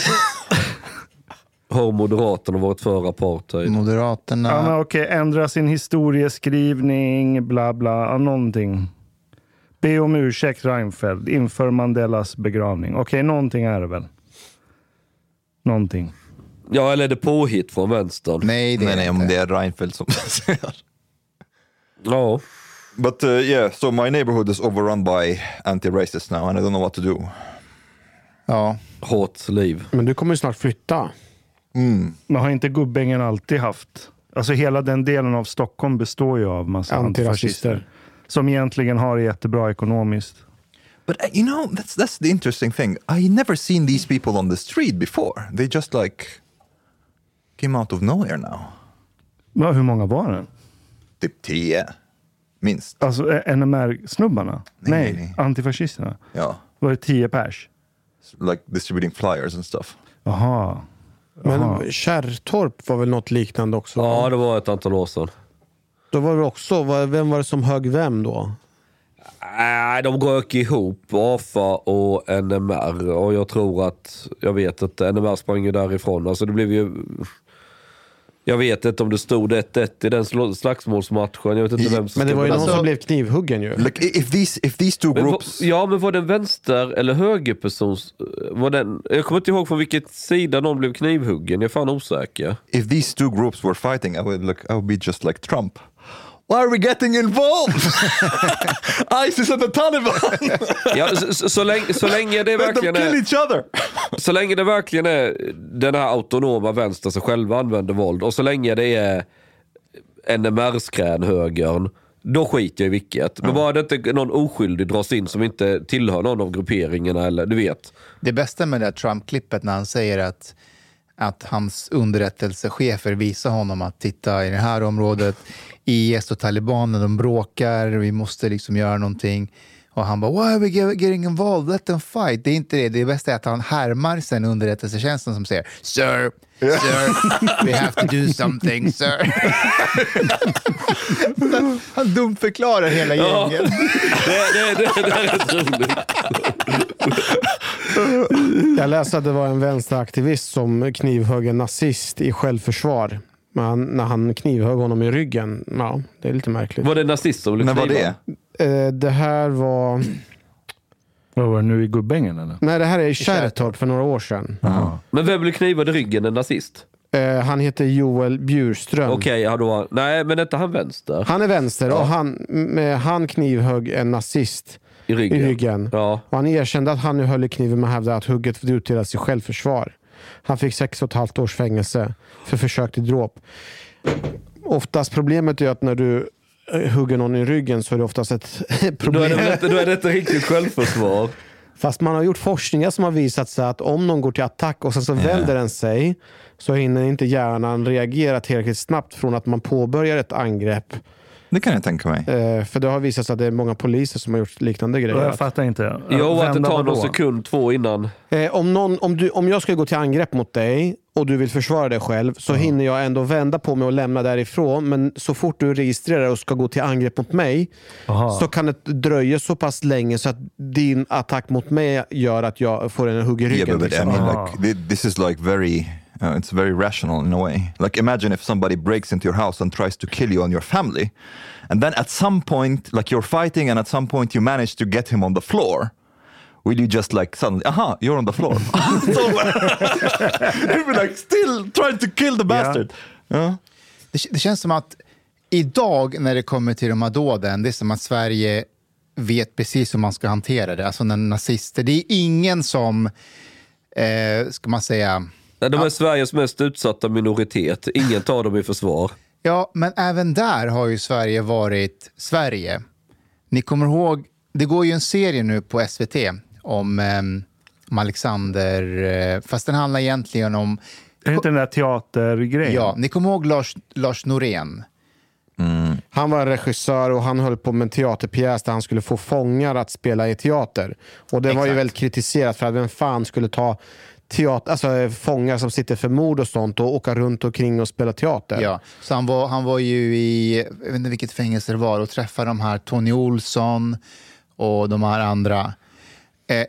Har Moderaterna varit för apartheid? Moderaterna... Ja, men okej, ändra sin historieskrivning, bla bla, ja, någonting. Be om ursäkt Reinfeldt, inför Mandelas begravning. Okej, någonting är det väl. Någonting. Ja, eller är det påhitt från vänstern? Nej, det är Nej, nej, om inte. det är Reinfeldt som säger. Ja. But uh, yeah, so my neighborhood is overrun by anti-racists now and I don't know what to do. Ja. Hårt liv. Men du kommer ju snart flytta. Men har inte Gubbängen alltid haft... Alltså hela den delen av Stockholm består ju av massa Antirasister. antifascister. Som egentligen har det jättebra ekonomiskt. But uh, you know, that's that's the interesting thing. I never seen these people on the street before. They just like came out of nowhere now. Ja, hur många var det? Typ tio, minst. Alltså eh, N M R-snubbarna? Nej, Nej, nej, nej. antifascisterna. Ja, Var det tio pers? like distributing flyers and stuff. Jaha. Jaha. Men Kärrtorp var väl något liknande också? Ja, det var ett antal år sedan. Då var det också, vad- vem var det som högg vem då? Nej, de rök ihop, A F A och N M R. Och jag tror att, jag vet att N M R sprang ju därifrån. Alltså det blev ju... Jag vet inte om det stod ett ett i den sl- slagsmålsmatchen. Jag vet inte vem som Men det stod var ju på någon den. som blev knivhuggen ju. Like i- if these if these two Men var, groups, ja, men var det en vänster- eller högerpersons... Var den, jag kommer inte ihåg från vilket sida någon blev knivhuggen. Jag är fan osäker. if these two groups were fighting, I would like I would be just like Trump. Why are we getting involved? ISIS and the Taliban. Ja, så, så, så, länge, så länge det Let them verkligen kill är... each other. Så länge det verkligen är den här autonoma vänstern som själva använder våld och så länge det är N M R-skrän högern då skiter jag i vilket. Men ja. bara det inte någon oskyldig dras in som inte tillhör någon av grupperingarna eller du vet. Det bästa med det här Trump-klippet när han säger att, att hans underrättelsechefer visar honom att titta i det här området. I S och talibaner, de bråkar, vi måste liksom göra någonting. Och han bara, why are we getting involved? Let them fight. Det är inte det. Det bästa är att han härmar sen underrättelsetjänsten som säger, Sir, sir, we have to do something, sir. Han dumt förklarar hela ja. gängen. Det, det, det, det är rätt roligt. Jag läste att det var en vänsteraktivist som knivhögg en nazist i självförsvar. Men han, när han knivhögg honom i ryggen. Ja, det är lite märkligt. Var det nazist som blev När var det? Eh, det här var... Vad var det nu i Gubbängen eller? Nej, det här är i Kärrtorp för några år sedan. Aha. Men vem blev knivad i ryggen, en nazist? Eh, han heter Joel Bjurström. Okej, okay, ja, då, nej men inte han vänster. Han är vänster ja. och han, med, han knivhögg en nazist i ryggen. I ryggen. Ja. Och han erkände att han nu höll i kniven men hävdade att hugget utdelades i självförsvar. Han fick sex och ett halvt års fängelse för försök till dråp. Oftast problemet är att när du hugger någon i ryggen så är det oftast ett problem. Då är det, då är det ett riktigt självförsvar. Fast man har gjort forskningar som har visat sig att om någon går till attack och sen så yeah. vänder den sig så hinner inte hjärnan reagera tillräckligt snabbt från att man påbörjar ett angrepp. Det kan jag tänka mig. Eh, för det har visat sig att det är många poliser som har gjort liknande grejer. Jag fattar inte. Jo, att det tar någon sekund, två innan. Eh, om, någon, om, du, om jag ska gå till angrepp mot dig och du vill försvara dig själv så mm. hinner jag ändå vända på mig och lämna därifrån. Men så fort du registrerar och ska gå till angrepp mot mig Aha. så kan det dröja så pass länge så att din attack mot mig gör att jag får en hugg i ryggen. Yeah, but liksom. I mean, like, this is like very... Uh, it's very rational in a way. Like imagine if somebody breaks into your house and tries to kill you and your family. And then at some point, like you're fighting and at some point you manage to get him on the floor. Will you just like suddenly, aha, you're on the floor. So, you'll be like still trying to kill the bastard. Yeah. Yeah. Det, det känns som att idag när det kommer till de här dåden, det är som att Sverige vet precis hur man ska hantera det. Alltså när nazister, det är ingen som, eh, ska man säga... De är ja. Sveriges mest utsatta minoritet. Ingen tar dem i försvar. Ja, men även där har ju Sverige varit Sverige. Ni kommer ihåg, det går ju en serie nu på S V T om, eh, om Alexander, eh, fast den handlar egentligen om... Är det inte den där teatergrejen? Ja, ni kommer ihåg Lars, Lars Norén. Mm. Han var regissör och han höll på med en teaterpjäs där han skulle få fångar att spela i teater. Och det Exakt. var ju väldigt kritiserat för att vem fan skulle ta... teater, alltså fångar som sitter för mord och sånt och åka runt omkring och spela teater. Ja, så han var, han var ju i, jag vet inte vilket fängelse det var, och träffade de här Tony Olsson och de här andra. Eh,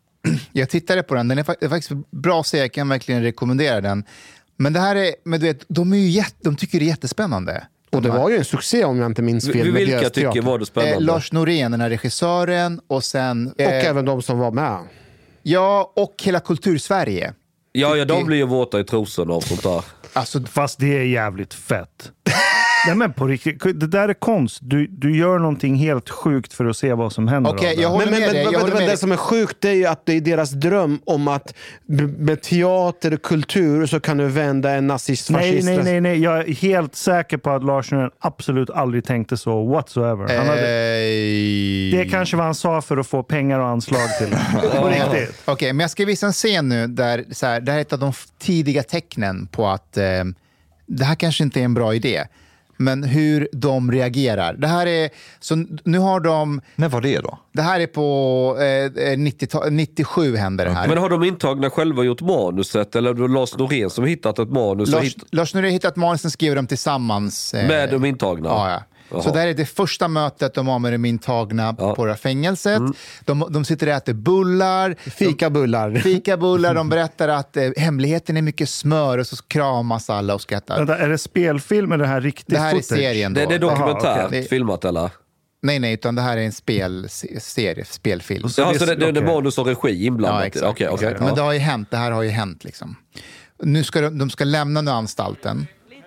jag tittade på den, den är faktiskt bra serie, jag kan verkligen rekommendera den. Men det här är, men du vet, de, är ju jätte, de tycker det är jättespännande. Och det var ju en succé om jag inte minns fel. Vilka tycker var det spännande? Eh, Lars Norén, den här regissören, och sen... Eh, och även de som var med. Ja, och hela Kultursverige. Ja, ja, de blir ju våta i trosorna och sånt där. Alltså, fast det är jävligt fett. Nej, men på riktigt, det där är konst. Du, du gör någonting helt sjukt för att se vad som händer. Okej, okay, jag håller men, med men, dig. Men, jag håller men med det som är sjukt det är ju att det är deras dröm om att med teater och kultur så kan du vända en nazist fascist. Nej, nej, nej, nej. Jag är helt säker på att Lars Norén absolut aldrig tänkte så whatsoever. Han hade, Ej. det kanske var han sa för att få pengar och anslag till. På riktigt. Okej, okay, men jag ska visa en scen nu där så här, det här är ett av de tidiga tecknen på att eh, det här kanske inte är en bra idé. Men hur de reagerar. Det här är, så nu har de... När var det då? Det här är på eh, nittio, nittiosju händer det här. Men har de intagna själva gjort manuset? Eller är det Lars Norén som hittat ett manus? Lars, hitt... Lars Norén hittat manusen, skriver de tillsammans. Eh, med de intagna? Ja, ja. Jaha. Så det här är det första mötet de har med de intagna ja. på det här fängelset. Mm. De, de sitter och äter bullar. Fikabullar. De, fikabullar. De berättar att eh, hemligheten är mycket smör och så kramas alla och skrattar. Vänta, är det spelfilm eller det här riktigt? Det här footage? är serien då. Det, det är dokumentärt Aha, okay. filmat eller? Nej, nej, utan det här är en spelserie, spelfilm. Så ja, det, så det, det, det är manus och regi inblandat? Ja, exakt. Okay, okay. exakt. Men det har ju hänt, det här har ju hänt liksom. Nu ska de, de ska lämna nu anstalten.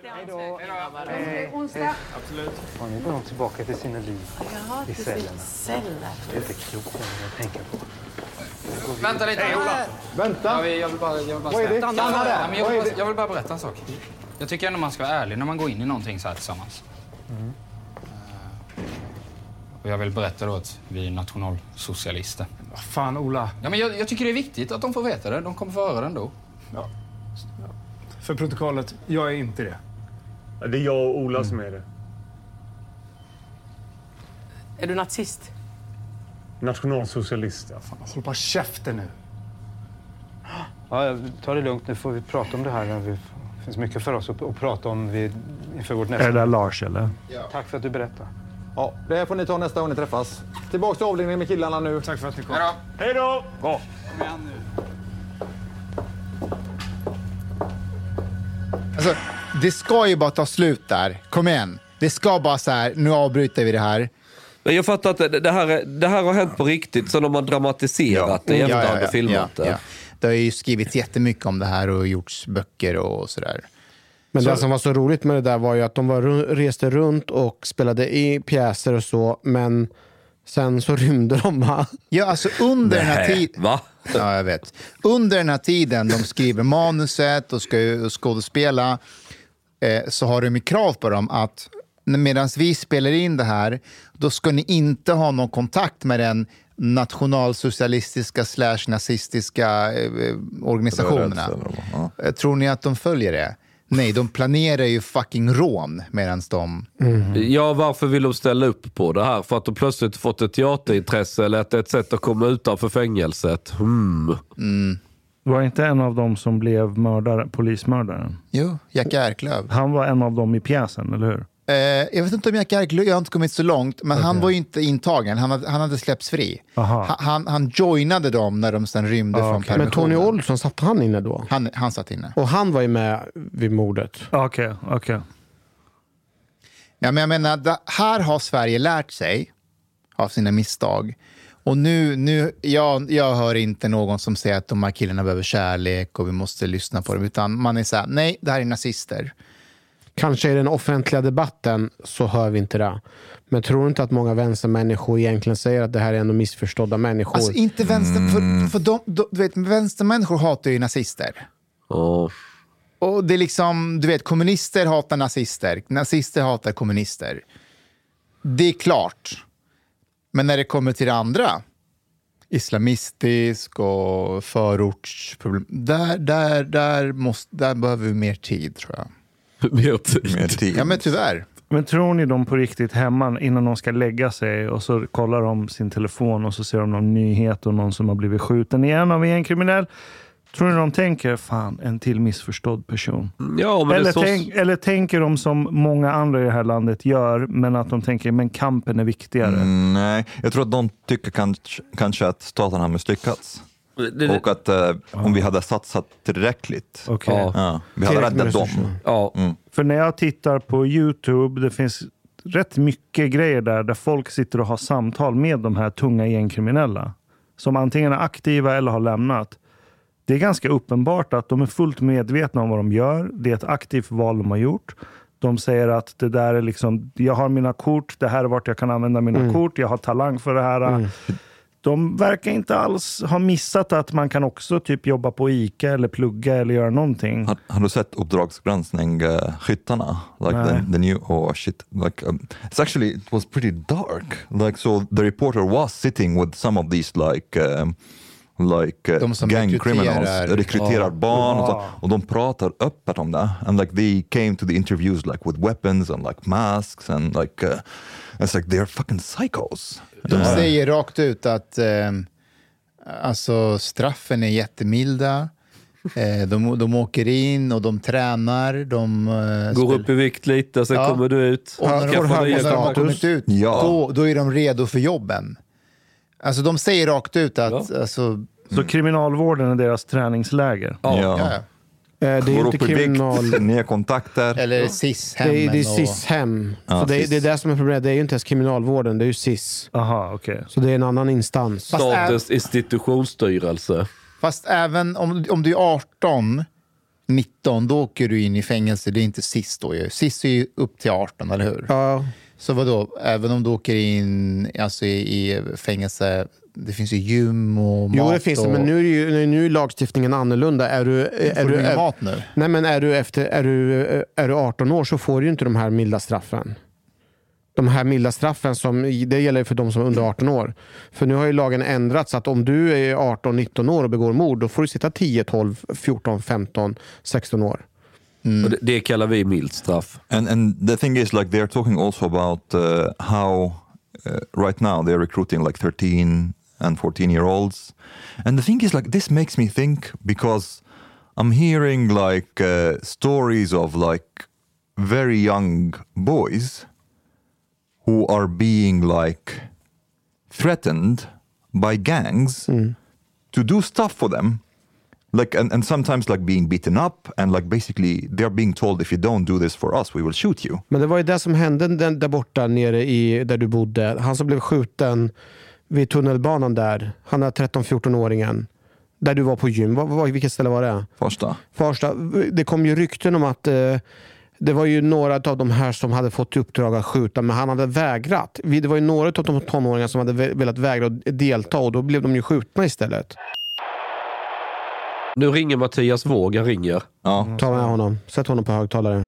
Onsdag. Absolut. Har ni gått tillbaka till sina liv Jaha, i cellerna? Celler. Det är inte klokt att tänka på. Vänta lite. Hej, Ola. Vänta. Ja, jag vill bara, jag vill bara Vad är det? Stanna där. Ja, men jag, vill bara, jag vill bara berätta en sak. Jag tycker ändå man ska vara ärlig när man går in i någonting så här tillsammans. Mm. Och jag vill berätta då att vi är nationalsocialister. Vad fan, Ola? Ja, men jag, jag tycker det är viktigt att de får veta det. De kommer få höra det ändå. Ja. För protokollet, jag är inte det. Ja, det är jag och Ola mm. som är det. Är du nazist? Nationalsocialist. Ja. Fan, håll bara käften nu. Ja, ta det lugnt. Nu får vi prata om det här. Det finns mycket för oss att, att prata om vid, inför vårt nästa... Är det där Lars, eller? Ja. Tack för att du berättar. Ja, det här får ni ta nästa gång ni träffas. Tillbaka till avdelningen med killarna nu. Tack för att ni kom. Hej då! Hej då! Kom igen nu. Alltså, det ska ju bara ta slut där. Kom igen. Det ska bara så här, nu avbryter vi det här. Jag fattar att det här, det här har hänt på riktigt, så de har dramatiserat det i efterhand ja, ja, och filmat ja, det. Ja. Det har ju skrivits jättemycket om det här och gjorts böcker och sådär. Men så... det som var så roligt med det där var ju att de var, reste runt och spelade i pjäser och så, men sen så rymde de, va? Ja, alltså under den här tiden... Va? Ja, jag vet. Under den här tiden de skriver manuset och ska skådespela eh, så har de ju krav på dem att medan vi spelar in det här, då ska ni inte ha någon kontakt med den nationalsocialistiska slash nazistiska eh, organisationerna. Ja. Tror ni att de följer det? Nej, de planerar ju fucking rån medan de... Mm. Ja, varför vill de ställa upp på det här? För att de plötsligt fått ett teaterintresse eller ett, ett sätt att komma utanför fängelset. Mm. Mm. Var inte en av dem som blev mördare, polismördaren? Jo, Jack Erklöv. Han var en av dem i pjäsen, eller hur? Eh, jag vet inte om Jack Erklöv, jag har inte kommit så långt, men okay. Han var ju inte intagen, han hade, han hade släppts fri. Ha, han, han joinade dem när de sen rymde ah, från okay. permissionen. Men Tony Olsson, satt han inne då? Han, han satt inne. Och han var ju med vid mordet. Okej, okay, okej. Okay. Ja, men jag menar, da, här har Sverige lärt sig av sina misstag. Och nu, nu jag, jag hör inte någon som säger att de här killarna behöver kärlek och vi måste lyssna på dem, utan man är så här, nej, det här är nazister. Kanske i den offentliga debatten så hör vi inte det. Men tror inte att många vänstermänniskor egentligen säger att det här är ändå missförstådda människor? Alltså inte vänster... Mm. För, för de, de, du vet, vänstermänniskor hatar ju nazister. Oh. Och det är liksom, du vet, kommunister hatar nazister. Nazister hatar kommunister. Det är klart. Men när det kommer till det andra, islamistisk och förortsproblem, där, där, där, måste, där behöver vi mer tid, tror jag. Mer tid. Mer tid. Ja, men tyvärr. Men tror ni de på riktigt hemma innan de ska lägga sig och så kollar de sin telefon och så ser de någon nyhet och någon som har blivit skjuten igen av en kriminell? Tror ni de tänker, fan, en till missförstådd person? Ja, men eller, så... tänk, eller tänker de som många andra i det här landet gör, men att de tänker, men kampen är viktigare? Mm, nej, jag tror att de tycker kanske, kanske att staten har misslyckats. Det, det... Och att eh, om vi hade satsat tillräckligt, okay. ja, ja, vi hade räddat dem. Ja. Mm. För när jag tittar på YouTube, det finns rätt mycket grejer där, där folk sitter och har samtal med de här tunga gängkriminella. Som antingen är aktiva eller har lämnat. Det är ganska uppenbart att de är fullt medvetna om vad de gör. Det är ett aktivt val de har gjort. De säger att det där är liksom, jag har mina kort, det här är vart jag kan använda mina mm. kort, jag har talang för det här. Mm. De verkar inte alls ha missat att man kan också typ jobba på ICA eller plugga eller göra någonting. Har, har du sett uppdragsgranskning uh, skyttarna? Like the, the new, oh shit. Like, um, it's actually, it was pretty dark. Like, so the reporter was sitting with some of these like... Um, like uh, gang criminals, rekryterar oh. barn och, så, och de pratar öppet om det, and like they came to the interviews like with weapons and like masks and like uh, it's like they're fucking psychos. De uh. säger rakt ut att eh, alltså straffen är jättemilda. Eh, de, de åker in och de tränar, de eh, går upp i vikt lite, sen ja. kommer du ut och när, och när de har kommit ut ja. då, då är de redo för jobben. Alltså de säger rakt ut att... Ja. Alltså, mm. Så kriminalvården är deras träningsläger? Ja. ja. ja. Det är ju inte kriminal... nya kontakter. Eller ja. S I S-hem. Det är, det är S I S-hem. Ja, så det, S I S. det är det som är problemet. Det är ju inte ens kriminalvården, det är ju S I S. Aha, okej. Okay. Så det är en annan instans. Statens institutionsstyrelse. Fast även om, om du är arton, nitton, då åker du in i fängelse. Det är inte S I S då ju. S I S är ju upp till arton, eller hur? Ja. Så vadå? Även om du åker in alltså, i, i fängelse... Det finns ju gym och mat. Jo, det finns och... men nu är, ju, nu är lagstiftningen annorlunda. Är du, är får du, du är, mat nu? Nej, men är du, efter, är, du, är du arton år så får du ju inte de här milda straffen. de här milda straffen som det gäller för de som är under arton år. För nu har ju lagen ändrats så att om du är arton nitton år och begår mord, då får du sitta tio, tolv, fjorton, femton, sexton år. Mm. Och det, det kallar vi mild straff. And and the thing is, like, they're talking also about uh, how uh, right now they're recruiting like thirteen and fourteen year olds. And the thing is, like, this makes me think, because I'm hearing like uh, stories of like very young boys who are being like threatened by gangs mm. to do stuff for them. Like, and, and sometimes like being beaten up, and like basically they're being told, if you don't do this for us, we will shoot you. Men det var ju det som hände den, där borta nere i där du bodde. Han som blev skjuten vid tunnelbanan där. Han är tretton fjorton-åringen. Där du var på gym. Vad, vad, vilket ställe var det? Första. Första. Det kom ju rykten om att eh, det var ju några av de här som hade fått uppdrag att skjuta, men han hade vägrat. Det var ju några av de tonåringar som hade velat vägra att delta, och då blev de ju skjutna istället. Nu ringer Mattias Våg, han ringer. Ja. Ta med honom. Sätt honom på högtalare.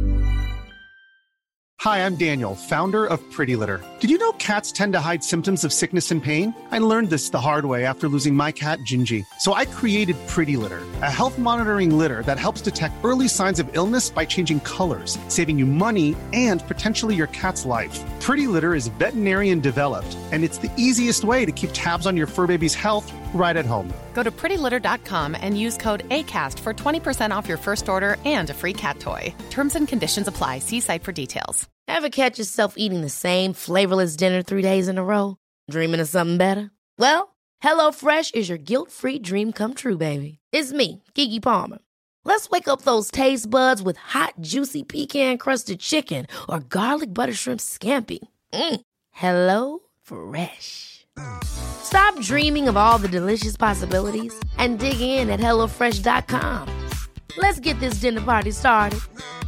Hi, I'm Daniel, founder of Pretty Litter. Did you know cats tend to hide symptoms of sickness and pain? I learned this the hard way after losing my cat, Gingy. So I created Pretty Litter, a health monitoring litter that helps detect early signs of illness by changing colors, saving you money and potentially your cat's life. Pretty Litter is veterinarian developed, and it's the easiest way to keep tabs on your fur baby's health right at home. Go to pretty litter dot com and use code ACAST for twenty percent off your first order and a free cat toy. Terms and conditions apply. See site for details. Ever catch yourself eating the same flavorless dinner three days in a row? Dreaming of something better? Well, HelloFresh is your guilt-free dream come true, baby. It's me, Keke Palmer. Let's wake up those taste buds with hot, juicy pecan-crusted chicken or garlic butter shrimp scampi. Mm. Hello Fresh. Stop dreaming of all the delicious possibilities and dig in at hello fresh dot com. Let's get this dinner party started.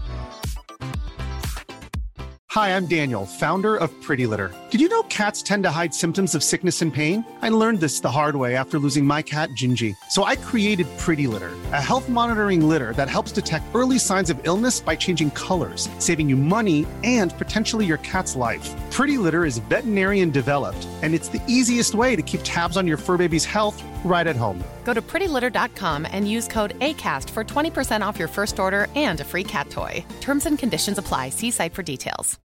Hi, I'm Daniel, founder of Pretty Litter. Did you know cats tend to hide symptoms of sickness and pain? I learned this the hard way after losing my cat, Gingy. So I created Pretty Litter, a health monitoring litter that helps detect early signs of illness by changing colors, saving you money and potentially your cat's life. Pretty Litter is veterinarian developed, and it's the easiest way to keep tabs on your fur baby's health right at home. Go to pretty litter dot com and use code ACAST for twenty percent off your first order and a free cat toy. Terms and conditions apply. See site for details.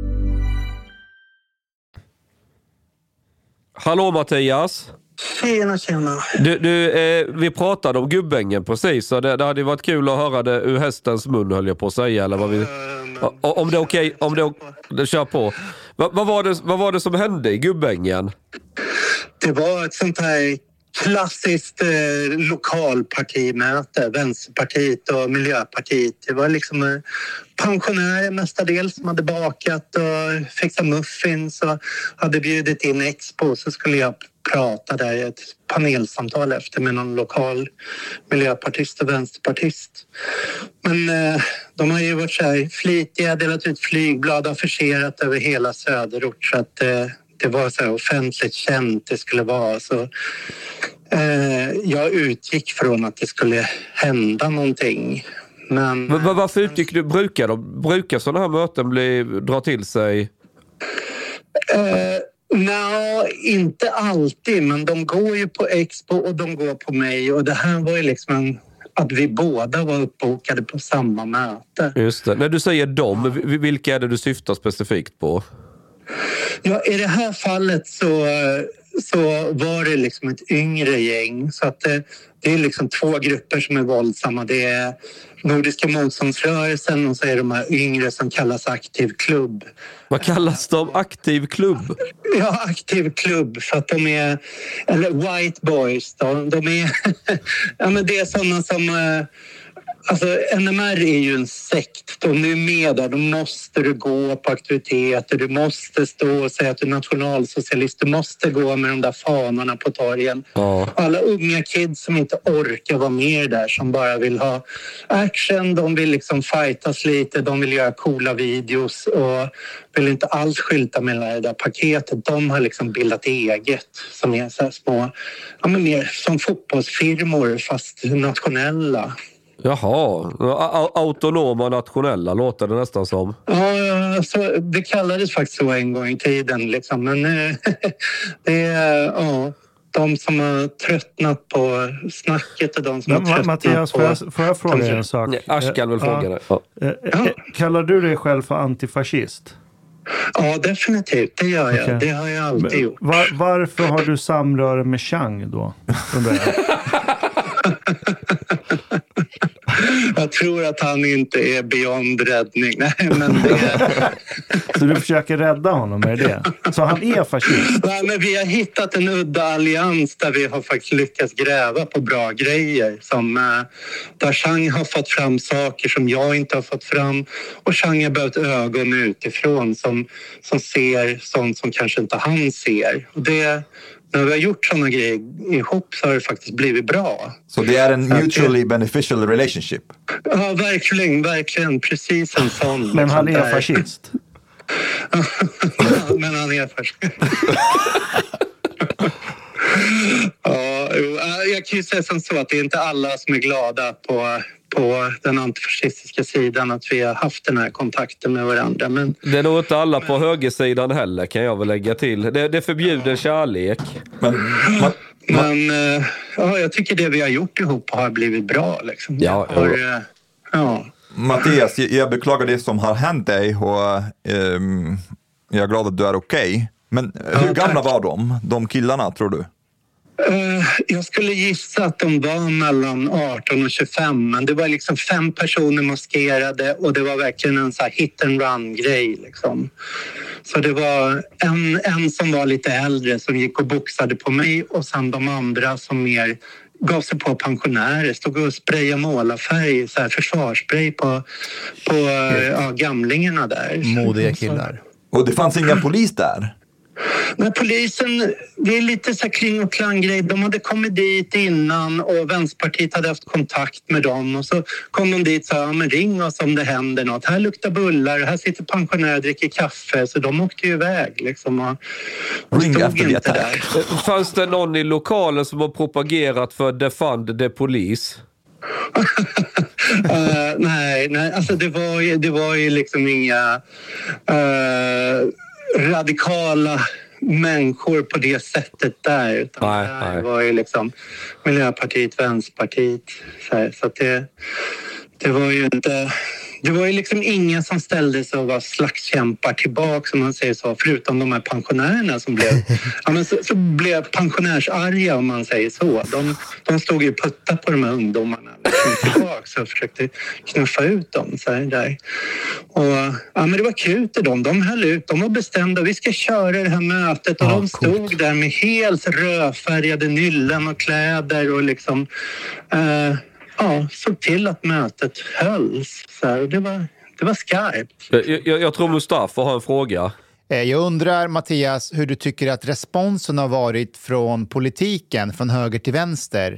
Hallå Mattias. Tjena, tjena. Du, du, eh, vi pratade om Gubbängen precis, så det, det hade varit kul att höra det ur hästens mun, höll jag på att säga. Eller vad vi, uh, om det är okej, okay, om det, det kör på. Va, vad, var det, vad var det som hände i Gubbängen? Det var ett sånt här klassiskt eh, lokalpartimöte, Vänsterpartiet och Miljöpartiet. Det var liksom eh, pensionärer mestadels som hade bakat och fixat muffins och hade bjudit in Expo, så skulle jag prata där i ett panelsamtal efter med någon lokal miljöpartist och vänsterpartist. Men eh, de har ju varit så här flitiga, delat ut flygblad och affischerat över hela söderort, så att eh, det var så här offentligt känt det skulle vara. Så eh, jag utgick från att det skulle hända någonting. Men, men varför utgick du? Brukar, de, brukar sådana här möten bli, dra till sig? Eh, Nej, inte alltid, men de går ju på Expo och de går på mig, och det här var ju liksom en, att vi båda var uppbokade på samma möte. Just det. När du säger de, vilka är det du syftar specifikt på? Ja, i det här fallet så, så var det liksom ett yngre gäng, så att det, det är liksom två grupper som är våldsamma. Det är Nordiska motståndsrörelsen och så är de här yngre som kallas aktiv klubb. Vad kallas de? Aktiv klubb? Ja, aktiv klubb, för att de är, eller white boys då, de är, ja men det är sådana som, alltså N M R är ju en sekt. Om du är med där, då måste du gå på aktiviteter, du måste stå och säga att du är nationalsocialist, du måste gå med de där fanorna på torgen. Ja. Alla unga kids som inte orkar vara med där, som bara vill ha action, de vill liksom fightas lite, de vill göra coola videos och vill inte alls skylta med det där paketet. De har liksom bildat eget, som är så här små, ja men mer som fotbollsfirmor fast nationella. Jaha, A- autonoma nationella låter det nästan som. Ja, så det kallades faktiskt så en gång i tiden. Liksom. Men det är ja, de som har tröttnat på snacket och de som Men, har tröttnat Mattias, på... får jag, får jag fråga en sak? Nej, Asch kan väl Eh, fråga ja. det. Ja. Eh, eh, Kallar du dig själv för antifascist? Ja, definitivt. Det gör jag. Okej. Det har jag alltid Men gjort. Var, varför har du samröre med Chang då? Undrar jag. Jag tror att han inte är beyond räddning. Nej, men det... Så du försöker rädda honom med det? Så han är fascist? Nej, men vi har hittat en udda allians där vi har faktiskt lyckats gräva på bra grejer. Som, eh, där Chang har fått fram saker som jag inte har fått fram. Och Chang har behövt ögon utifrån som, som ser sånt som kanske inte han ser. Och det... När vi har gjort sådana grejer ihop så har det faktiskt blivit bra. Så det är en mutually beneficial relationship? Ja, verkligen, verkligen. Precis en sån. Men han är där. fascist? Men han är fascist. Ja, jag kan ju säga som så att det är inte alla som är glada på, på den antifascistiska sidan att vi har haft den här kontakten med varandra. Men... Det är nog inte alla på högersidan heller, kan jag väl lägga till. Det, det förbjuder kärlek. Men, man, men ja, jag tycker det vi har gjort ihop har blivit bra. Liksom. Ja, har, ja. Ja. Mattias, jag beklagar det som har hänt dig och um, jag är glad att du är okej. Okay. Men ja, hur gamla tack. var de, de killarna, tror du? Uh, jag skulle gissa att de var mellan arton och tjugofem, men det var liksom fem personer maskerade och det var verkligen en så här hit and run grej liksom. Så det var en, en som var lite äldre som gick och boxade på mig och sen de andra som mer gav sig på pensionärer, stod och sprayade målarfärg, så här försvarsspray på, på ja, gamlingarna där. Modiga killar. Och det fanns ingen polis där? Men polisen, det är lite så här kling och klang-grej. De hade kommit dit innan och Vänsterpartiet hade haft kontakt med dem. Och så kom de dit och sa, ja, men ring oss om det händer något. Här luktar bullar, här sitter pensionärer och dricker kaffe. Så de åkte ju iväg liksom. Och, och ring stod efter inte där. Fanns det någon i lokalen som har propagerat för defund the police? uh, nej, nej, alltså det var ju, det var ju liksom inga... Uh, radikala människor på det sättet där. Utan nej, det nej. var ju liksom Miljöpartiet, Vänsterpartiet. Så, här, så att det, det var ju inte... Det var ju liksom ingen som ställde sig och var slagskämpar tillbaka, som man säger så, förutom de här pensionärerna som blev, ja, men så, så blev pensionärsarga, om man säger så. De, de stod ju och puttade på de här ungdomarna liksom tillbaka och försökte knuffa ut dem. Så här, där. Och, ja, men det var kul till dem. De höll ut, de var bestämda. Vi ska köra det här mötet. Och ja, de stod coolt där med helt rödfärgade nyllen och kläder och liksom... Eh, Ja, såg till att mötet hölls. Så här, det, var, det var skarpt. Jag, jag, jag tror Mustafa har en fråga. Jag undrar, Mattias, hur du tycker att responsen har varit från politiken, från höger till vänster?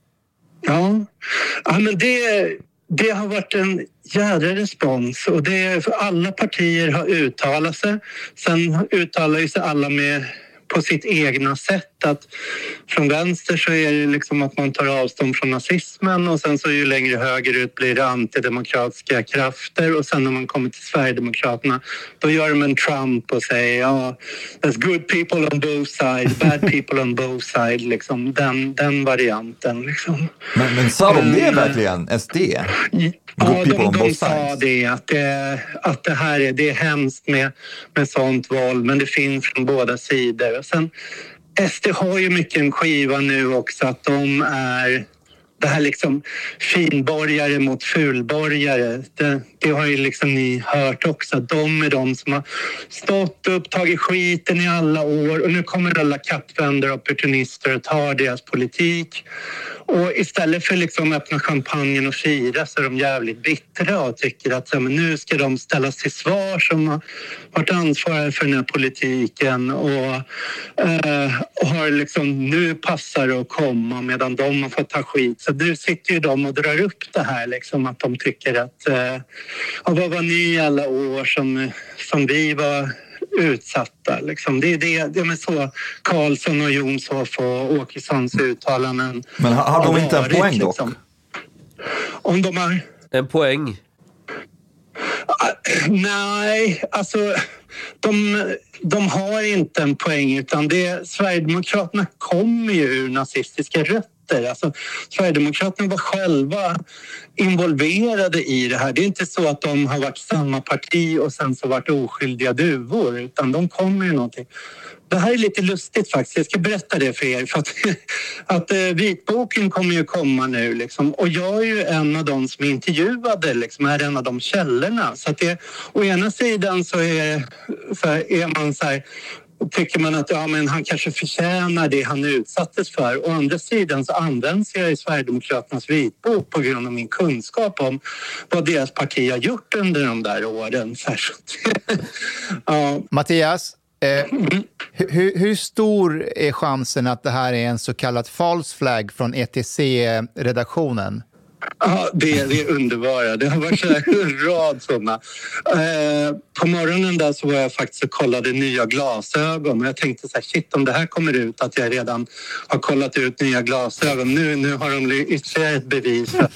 Ja, ja men det, det har varit en jädra respons. Och det, för alla partier har uttalat sig. Sen uttalar ju sig alla med... på sitt egna sätt. Att från vänster så är det liksom att man tar avstånd från nazismen och sen så ju längre högerut blir det antidemokratiska krafter och sen när man kommer till Sverigedemokraterna då gör de en Trump och säger ja, there's good people on both sides, bad people on both sides, liksom den, den varianten liksom. Men, men sa de det verkligen, S D? Ja, de, de sa det att, det att det här är, det är hemskt med, med sånt våld, men det finns från båda sidor. Och sen, S D har ju mycket en skiva nu också, att de är det här liksom finborgare mot fulborgare. Det, det har ju liksom ni hört också. De är de som har stått upp, tagit skiten i alla år och nu kommer alla kappvändare och opportunister och tar deras politik. Och istället för liksom öppna champagnen och fira så är de jävligt bittra och tycker att ja, men nu ska de ställas till svar som har varit ansvariga för den här politiken och, eh, och har liksom nu passar det att komma medan de har fått ta skit. Så nu sitter ju de och drar upp det här liksom att de tycker att eh, vad var ni alla år som, som vi var utsatta. Liksom. Det är det, det är så Karlsson och Jonshof och Åkessons uttalanden. Men har, har de inte en poäng dock? Liksom. Om de har... En poäng? Nej, alltså de, de har inte en poäng, utan det, Sverigedemokraterna kommer ju ur nazistiska rötter. Alltså, Sverigedemokraterna var själva involverade i det här. Det är inte så att de har varit samma parti och sen så varit oskyldiga duvor, utan de kommer ju någonting. Det här är lite lustigt faktiskt. Jag ska berätta det för er. För att, att uh, vitboken kommer ju komma nu. Liksom. Och jag är ju en av de som är intervjuade. Liksom, är en av de källorna. Så att det, å ena sidan så är, så här, är man så här... Tycker man att ja, men han kanske förtjänar det han utsattes för. Å andra sidan så används jag i Sverigedemokraternas vitbok på grund av min kunskap om vad deras parti har gjort under de där åren. Ja. Mattias, eh, hur, hur stor är chansen att det här är en så kallad false flag från E T C-redaktionen? Ja, det, det är underbara. Det har varit så här en rad sådana. Eh, på morgonen där så var jag faktiskt och kollade nya glasögon. Och jag tänkte så här, shit, om det här kommer ut att jag redan har kollat ut nya glasögon. Nu, nu har de ytterligare ett bevis. eh,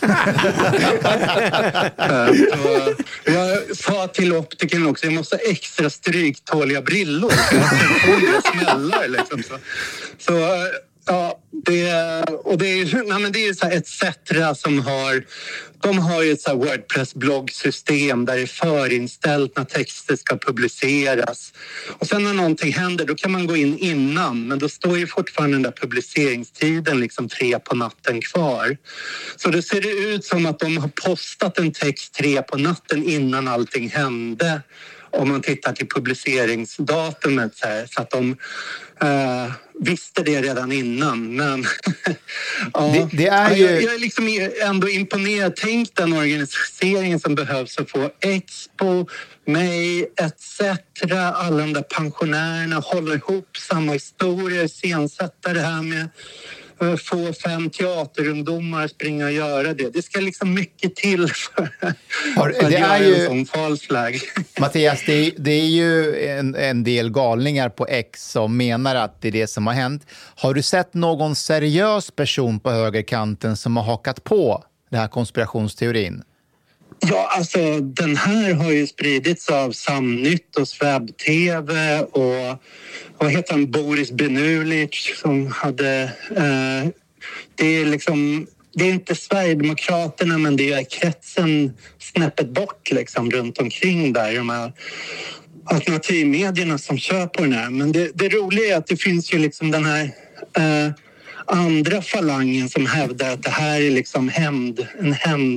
så, jag sa till optiken också, jag måste ha extra stryktåliga brillor. Jag smällar liksom. Så, så ja, det, och det är, nej men det är så här ett cetera som har, de har ju ett så här WordPress-bloggsystem där det är förinställt när texter ska publiceras. Och sen när någonting händer, då kan man gå in innan, men då står ju fortfarande den där publiceringstiden liksom tre på natten kvar. Så det ser det ut som att de har postat en text tre på natten innan allting hände. Om man tittar till publiceringsdatumet så, här, så att de uh, visste det redan innan. Men ja, det, det är ju... jag, jag är liksom ändå imponerad. Tänk den organiseringen som behövs att få Expo, mig, et cetera. Alla de där pensionärerna håller ihop samma historia, iscensätta det här med få fem teaterungdomar springa och göra det. Det ska liksom mycket till för, Har, för att det göra är ju, en sån false flag. Mattias, det, det är ju en, en del galningar på X som menar att det är det som har hänt. Har du sett någon seriös person på högerkanten som har hakat på den här konspirationsteorin? Ja, alltså den här har ju spridits av Samnytt och Sveb-T V och vad heter han, Boris Benulic som hade... Eh, det är liksom... Det är inte Sverigedemokraterna, men det är kretsen snäppet bort liksom runt omkring där. De här alternativmedierna som kör på den här. Men det, det roliga är att det finns ju liksom den här... Eh, andra falangen som hävdar att det här är liksom hämnd, en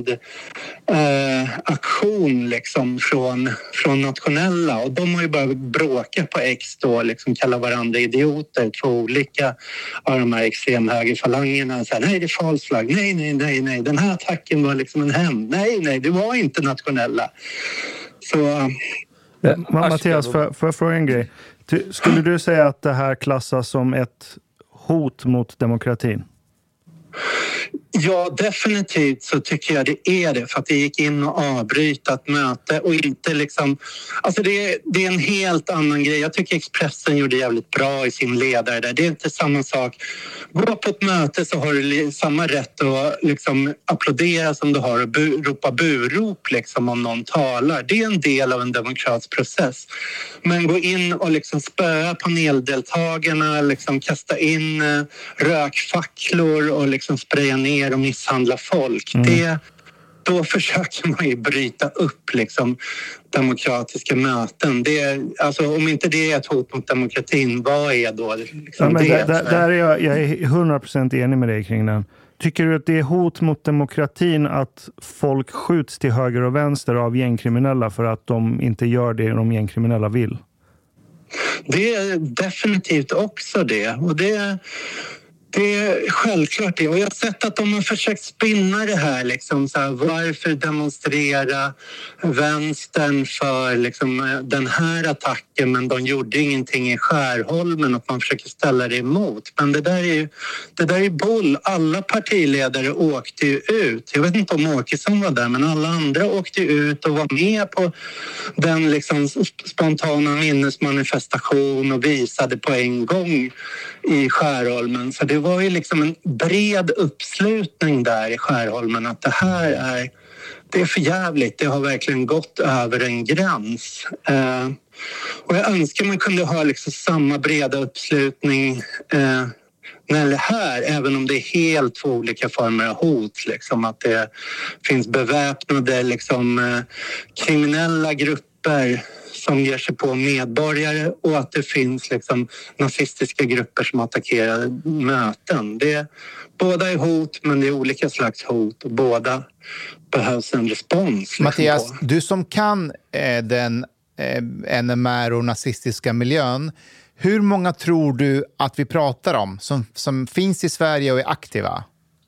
hämndaktion eh, liksom från, från nationella. Och de har ju bara bråka på X då, liksom kalla varandra idioter. Två olika av de här extremhögerfalangerna. Så här, nej, det är false flag. Nej, nej, nej, nej. Den här attacken var liksom en hämnd. Nej, nej, det var inte nationella. Så... Ja, Mattias, för, för att fråga en grej. Skulle du säga att det här klassas som ett hot mot demokratin? Ja, definitivt så tycker jag det är det. För att det gick in och avbryta ett möte och inte liksom... Alltså det är, det är en helt annan grej. Jag tycker Expressen gjorde jävligt bra i sin ledare där. Det är inte samma sak. Gå på ett möte så har du samma rätt att liksom applådera som du har och bu, ropa burop liksom om någon talar. Det är en del av en demokratisk process. Men gå in och liksom spöa paneldeltagarna, liksom kasta in uh, rökfacklor och liksom spraya ner och misshandla folk. Mm. Det, då försöker man ju bryta upp liksom, demokratiska möten. Det, alltså, om inte det är ett hot mot demokratin, vad är då liksom ja, men det? Där, där är jag, jag är hundra procent enig med dig kring den. Tycker du att det är hot mot demokratin att folk skjuts till höger och vänster av gängkriminella för att de inte gör det de gängkriminella vill? Det är definitivt också det. Och det Det är självklart det. Och jag har sett att de har försökt spinna det här. Liksom, så här varför demonstrera vänstern för liksom, den här attacken mycket men de gjorde ingenting i Skärholmen och man försöker ställa det emot. Men det där är ju, det där är bull. Alla partiledare åkte ju ut. Jag vet inte om Åkesson var där, men alla andra åkte ut och var med på den liksom spontana minnesmanifestation och visade på en gång i Skärholmen. Så det var ju liksom en bred uppslutning där i Skärholmen att det här är, det är för jävligt. Det har verkligen gått över en gräns. Eh, och jag önskar man kunde ha liksom samma breda uppslutning eh, när det här, även om det är helt två olika former av hot. Liksom, att det finns beväpnade liksom, eh, kriminella grupper som ger sig på medborgare och att det finns liksom nazistiska grupper som attackerar möten. Det, båda är hot, men det är olika slags hot och båda behövs en respons. Liksom Mattias, på. du som kan eh, den eh, N M R och nazistiska miljön, hur många tror du att vi pratar om som, som finns i Sverige och är aktiva?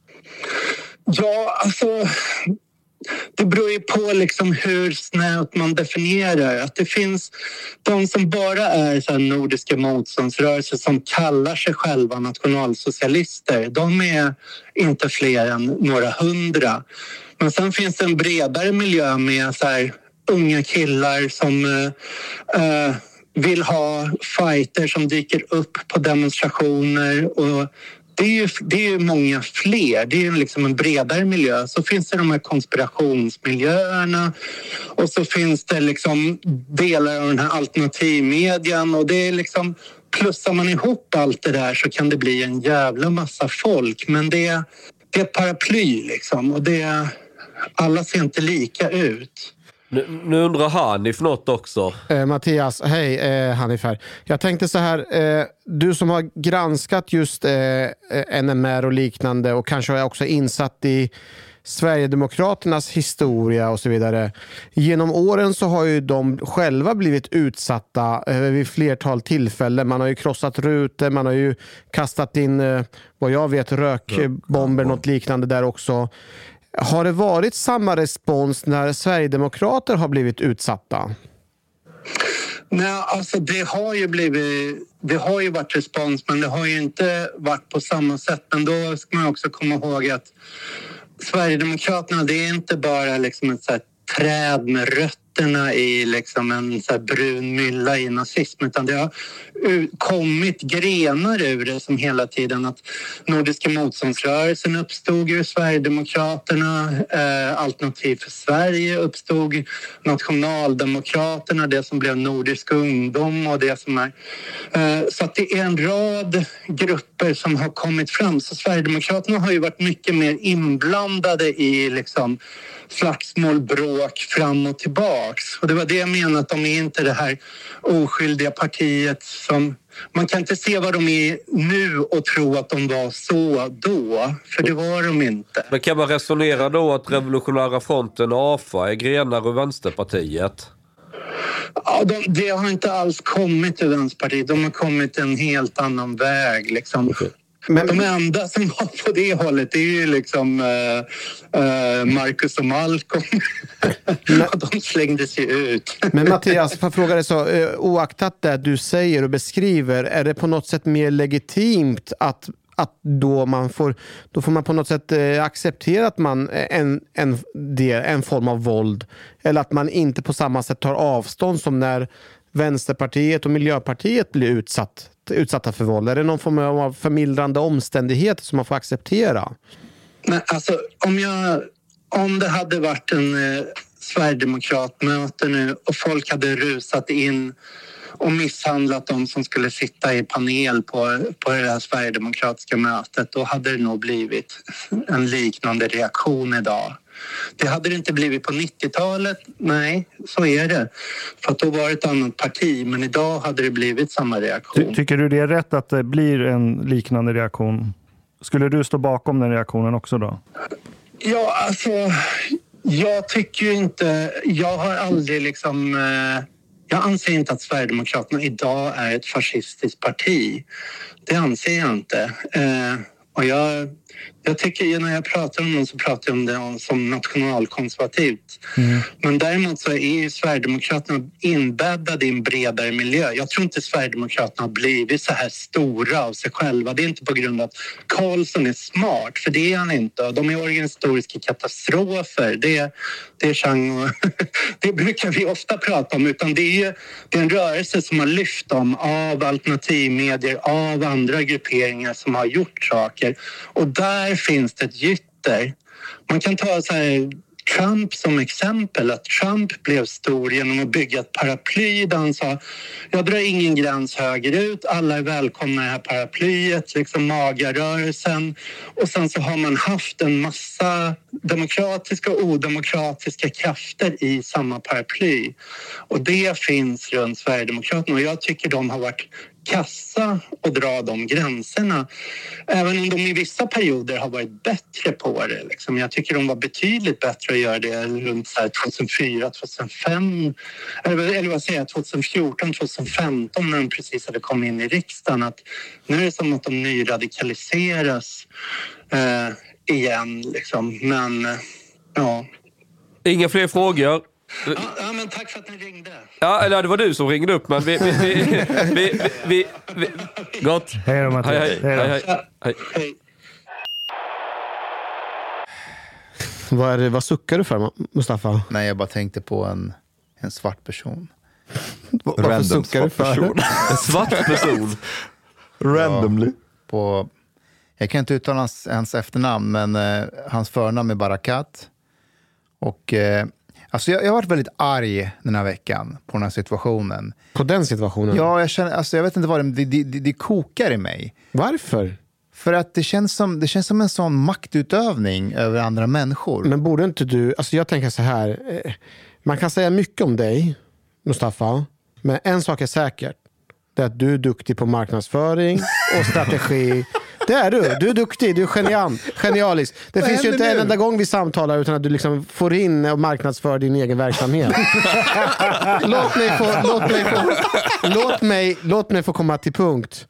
Ja, alltså... Det beror ju på liksom hur snävt man definierar. Att det finns de som bara är så här nordiska motståndsrörelser som kallar sig själva nationalsocialister. De är inte fler än några hundra. Men sen finns det en bredare miljö med så här unga killar som äh, vill ha fighter som dyker upp på demonstrationer och Det är, ju, det är ju många fler. Det är ju liksom en bredare miljö. Så finns det de här konspirationsmiljöerna och så finns det liksom delar av den här alternativmedian och det är liksom, plussar man ihop allt det där så kan det bli en jävla massa folk. Men det är, det är ett paraply liksom och det, alla ser inte lika ut. Nu, nu undrar Hanif något också. Eh, Mattias, hej eh, Hanif här. Jag tänkte så här, eh, du som har granskat just eh, N M R och liknande och kanske är också insatt i Sverigedemokraternas historia och så vidare. Genom åren så har ju de själva blivit utsatta eh, vid flertal tillfällen. Man har ju krossat rutor, man har ju kastat in, eh, vad jag vet, rökbomber, ja. Något liknande där också. Har det varit samma respons när Sverigedemokrater har blivit utsatta? Nej, alltså det har ju blivit, det har ju varit respons, men det har ju inte varit på samma sätt. Men då ska man också komma ihåg att Sverigedemokraterna, det är inte bara liksom ett så här träd med rötterna i liksom en så här brun mylla i nazism, utan det har kommit grenar ur det som hela tiden att Nordiska motståndsrörelsen uppstod ur Sverigedemokraterna, eh, Alternativ för Sverige uppstod, Nationaldemokraterna, det som blev Nordisk ungdom och det som är eh, så att det är en rad grupper som har kommit fram. Så Sverigedemokraterna har ju varit mycket mer inblandade i liksom slagsmål, bråk fram och tillbaks. Och det var det jag menade, att de är inte det här oskyldiga partiet som... Man kan inte se vad de är nu och tro att de var så då, för det var de inte. Men kan man resonera då att Revolutionära fronten och A F A är grenar ur Vänsterpartiet? Ja, de, det har inte alls kommit ur Vänsterpartiet. De har kommit en helt annan väg liksom. Okay. Men de enda som var på det hållet är ju liksom uh, uh, Marcus och Malcolm. De slängde sig ut. Men Mattias, för att fråga dig så, uh, oaktat det du säger och beskriver, är det på något sätt mer legitimt att att då man får då får man på något sätt eh, acceptera att man en en del en form av våld, eller att man inte på samma sätt tar avstånd som när Vänsterpartiet och Miljöpartiet blir utsatt utsatta för våld? Är det någon form av förmildrande omständigheter som man får acceptera? Nej, alltså om jag om det hade varit en eh, Sverigedemokratmöte nu och folk hade rusat in och misshandlat de som skulle sitta i panel på, på det här Sverigedemokratiska mötet, då hade det nog blivit en liknande reaktion idag. Det hade det inte blivit på nittiotalet, nej, så är det. För att då var det ett annat parti, men idag hade det blivit samma reaktion. Ty- tycker du det är rätt att det blir en liknande reaktion? Skulle du stå bakom den reaktionen också då? Ja, alltså, jag tycker ju inte, jag har aldrig liksom... Eh, Jag anser inte att Sverigedemokraterna idag är ett fascistiskt parti. Det anser jag inte. Eh, Och jag, jag tycker ju när jag pratar om det så pratar jag om det som nationalkonservativt. Mm. Men däremot så är ju Sverigedemokraterna inbäddade i en bredare miljö. Jag tror inte Sverigedemokraterna har blivit så här stora av sig själva. Det är inte på grund av att Karlsson är smart, för det är han inte. De är organisatoriska katastrofer. Det, det är Chang och det brukar vi ofta prata om. Utan det är ju det är en rörelse som har lyft dem av alternativmedier, av andra grupperingar som har gjort saker. Och där finns det ett gytter. Man kan ta så här Trump som exempel. Att Trump blev stor genom att bygga ett paraply där han sa jag drar ingen gräns högerut, alla är välkomna i det här paraplyet, liksom magarörelsen. Och sen så har man haft en massa demokratiska och odemokratiska krafter i samma paraply. Och det finns runt Sverigedemokraterna och jag tycker de har varit kassa och dra de gränserna. Även om de i vissa perioder har varit bättre på det. Liksom. Jag tycker de var betydligt bättre att göra det runt så här tjugohundrafyra, tjugohundrafem eller, eller vad säger jag, tjugohundrafjorton, tjugohundrafemton när de precis hade kommit in i riksdagen. Att nu är det som att de nyradikaliseras eh, igen. Liksom. Men ja. Inga fler frågor. Ja, ja, men tack för att ni ringde. Ja, eller det var du som ringde upp, men vi... vi, vi, vi, vi, vi, vi gott. Hej då, Mattias. Hej, hej, hej, hej, hej. hej. Vad, är det, vad suckar du för, Mustafa? Nej, jag bara tänkte på en, en svart person. Varför Random suckar du för? person. En svart person. Randomly. Ja, på, jag kan inte uttala hans, hans efternamn, men eh, hans förnamn är Barakat. Och... Eh, Alltså jag, jag har varit väldigt arg den här veckan på den här situationen. På den situationen? Ja, jag känner, alltså jag vet inte vad det, det, det, det kokar i mig. Varför? För att det känns som, det känns som en sån maktutövning över andra människor. Men borde inte du, alltså jag tänker så här, man kan säga mycket om dig, Mustafa, men en sak är säkert. Det är att du är duktig på marknadsföring och strategi. Det är du. Du är duktig. Du är genial, genialisk. Det Vad finns ju inte händer en nu? enda gång vi samtalar utan att du liksom får in och marknadsför din egen verksamhet. låt, mig få, låt, mig få, låt, mig, låt mig få komma till punkt.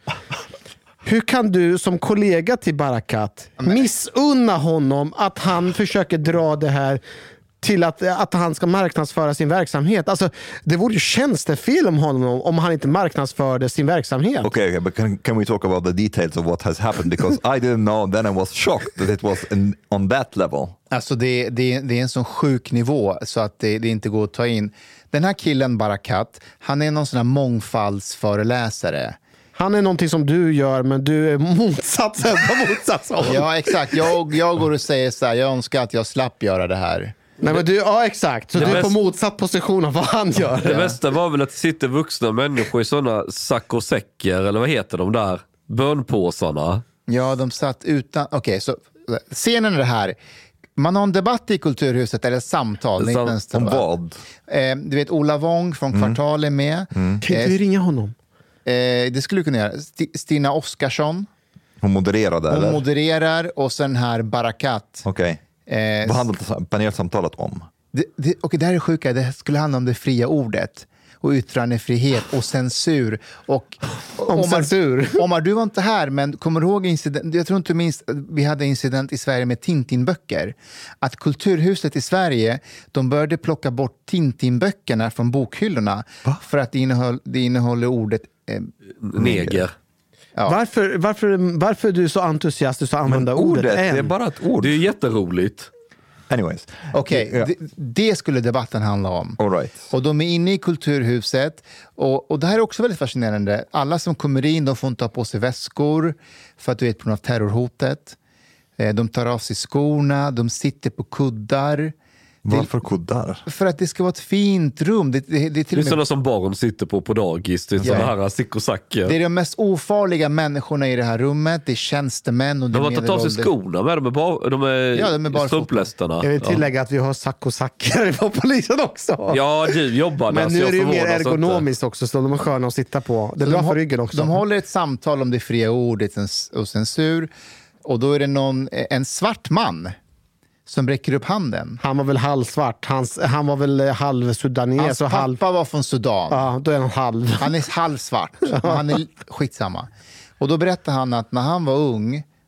Hur kan du som kollega till Barakat missunna honom att han försöker dra det här till att, att han ska marknadsföra sin verksamhet? Alltså, det vore ju tjänstefel om honom om han inte marknadsförde sin verksamhet. Okay, okay, but can, can we talk about the details of what has happened? Because I didn't know, then I was shocked that it was in, on that level. Alltså det, det, det är en sån sjuk nivå så att det, det inte går att ta in. Den här killen Barakat, han är någon sån här mångfaldsföreläsare. Han är någonting som du gör, men du är motsatsen på motsatsen. Ja, exakt. Jag, jag går och säger så här, jag önskar att jag slapp göra det här. Nej, men du, ja, exakt. Så det du är bäst... på motsatt position av vad han gör. Det bästa var väl att det sitter vuxna människor i sådana saccosäckar, eller vad heter de där? Bönpåsarna. Ja, de satt utan... Okej, okay, så scenen är det här. Man har en debatt i Kulturhuset, eller samtal. Sam... Inte om vad? Eh, du vet, Ola Wong från mm. Kvartal är med. Mm. Kan eh, du ringa honom? Eh, det skulle du kunna göra. St- Stina Oskarsson. Hon modererade, Hon eller? modererar, och sen här Barakat. Okej. Okay. Eh, vad handlar panelsamtalet om? Det, det, och det här är sjuka, det skulle handla om det fria ordet och yttrandefrihet och censur. Och, och om Omar, censur? Omar, du var inte här, men kommer du ihåg incident? Jag tror inte minst vi hade incident i Sverige med Tintin-böcker. Att Kulturhuset i Sverige, de började plocka bort Tintin-böckerna från bokhyllorna. Va? För att det, innehåll, det innehåller ordet eh, neger. Ja. Varför, varför, varför är du så entusiastisk att använda men ordet? ordet det är bara ett ord. Det är jätteroligt. Anyways. Okej, okay, yeah. det, det skulle debatten handla om. All right. Och de är inne i Kulturhuset. Och, och det här är också väldigt fascinerande. Alla som kommer in, de får inte ha på sig väskor för att du vet på grund av terrorhotet. De tar av sig skorna, de sitter på kuddar. Varför kuddar? För att det ska vara ett fint rum. Det, det, det är, till det är med... sådana som barn sitter på på dagis. Det är yeah. sådana här sickosacker. Det är de mest ofarliga människorna i det här rummet. Det är tjänstemän och det de har tagit av sig skorna med. De är, bar, de är, ja, de är bara strumplästarna. Jag vill tillägga ja. att vi har sackosacker på polisen också. Ja, du jobbar. Men nu är det ju mer ergonomiskt inte. också, så de är sköna att sitta på. Det är bra de för ryggen också. De håller ett samtal om det fria ordet och censur. Och då är det någon, en svart man som räcker upp handen. Han var väl halvsvart. Hans, han var väl halvsudanes. Hans pappa halv... var från Sudan. Ja, då är han halv. Han är halvsvart. Han är skitsamma. Och då berättar han att när han var ung,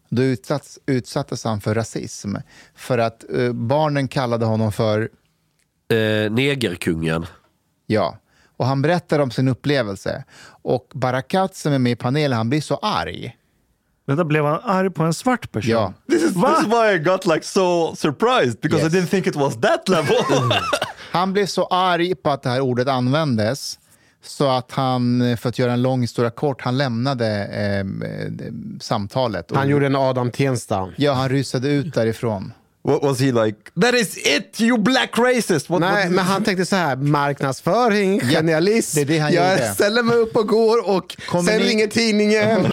Då utsatts, utsattes han för rasism. För att uh, barnen kallade honom för... Eh, negerkungen. Ja, och han berättar om sin upplevelse. Och Barakat som är med i panelen, han blir så arg. Vänta, blev han arg på en svart person? Ja. This is, this is why I got like so surprised. Because yes. I didn't think it was that level. Han blev så arg på att det här ordet användes. Så att han, för att göra en lång historia kort, han lämnade eh, samtalet. Han och, gjorde en Adam Tensta. Ja, han rusade ut därifrån. What was he like? That is it, you black racist! What, Nej, what men han tänkte så här, marknadsföring, ja, genialist. Det är det han jag gjorde. ställer mig upp och går och Kommer sen ni... ringer tidningen.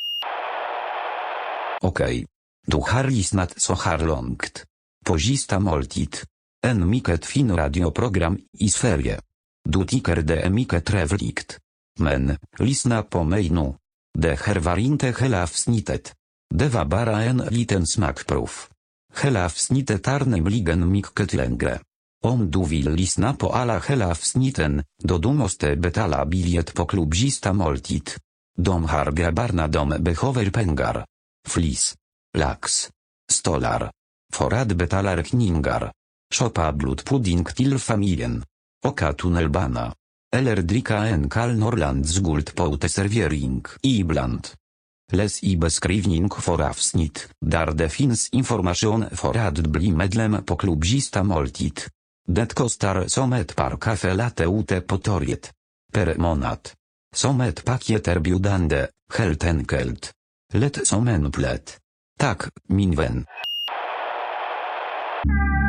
Okej. Okay. Du har lyssnat så här långt. På Sista måltid. En mycket fin radioprogram i Sverige. Du tycker det är mycket trevligt. Men, lyssna på mig nu. Det här var inte hela avsnittet. Det var bara en liten smakprov. Hela avsnittet är nämligen mycket längre. Om du vill lyssna på alla hela avsnitten, då du måste betala biljett på klubb Sista måltid. De här grabbarna de behöver pengar. Flis. Lax. Stolar. För att betala räkningar. Shoppa blodpudding till familjen. Åka tunnelbana. Eller dricka en kall Norrlands Guld på uteservering ibland. Läs i beskrivning för avsnitt, där det finns information för att bli medlem på klubb Sista måltid. Det kostar som ett par kaffe latte ute på torget. Per månad. Som ett paket erbjudande, helt enkelt. Lätt som en plätt. Tack, min vän.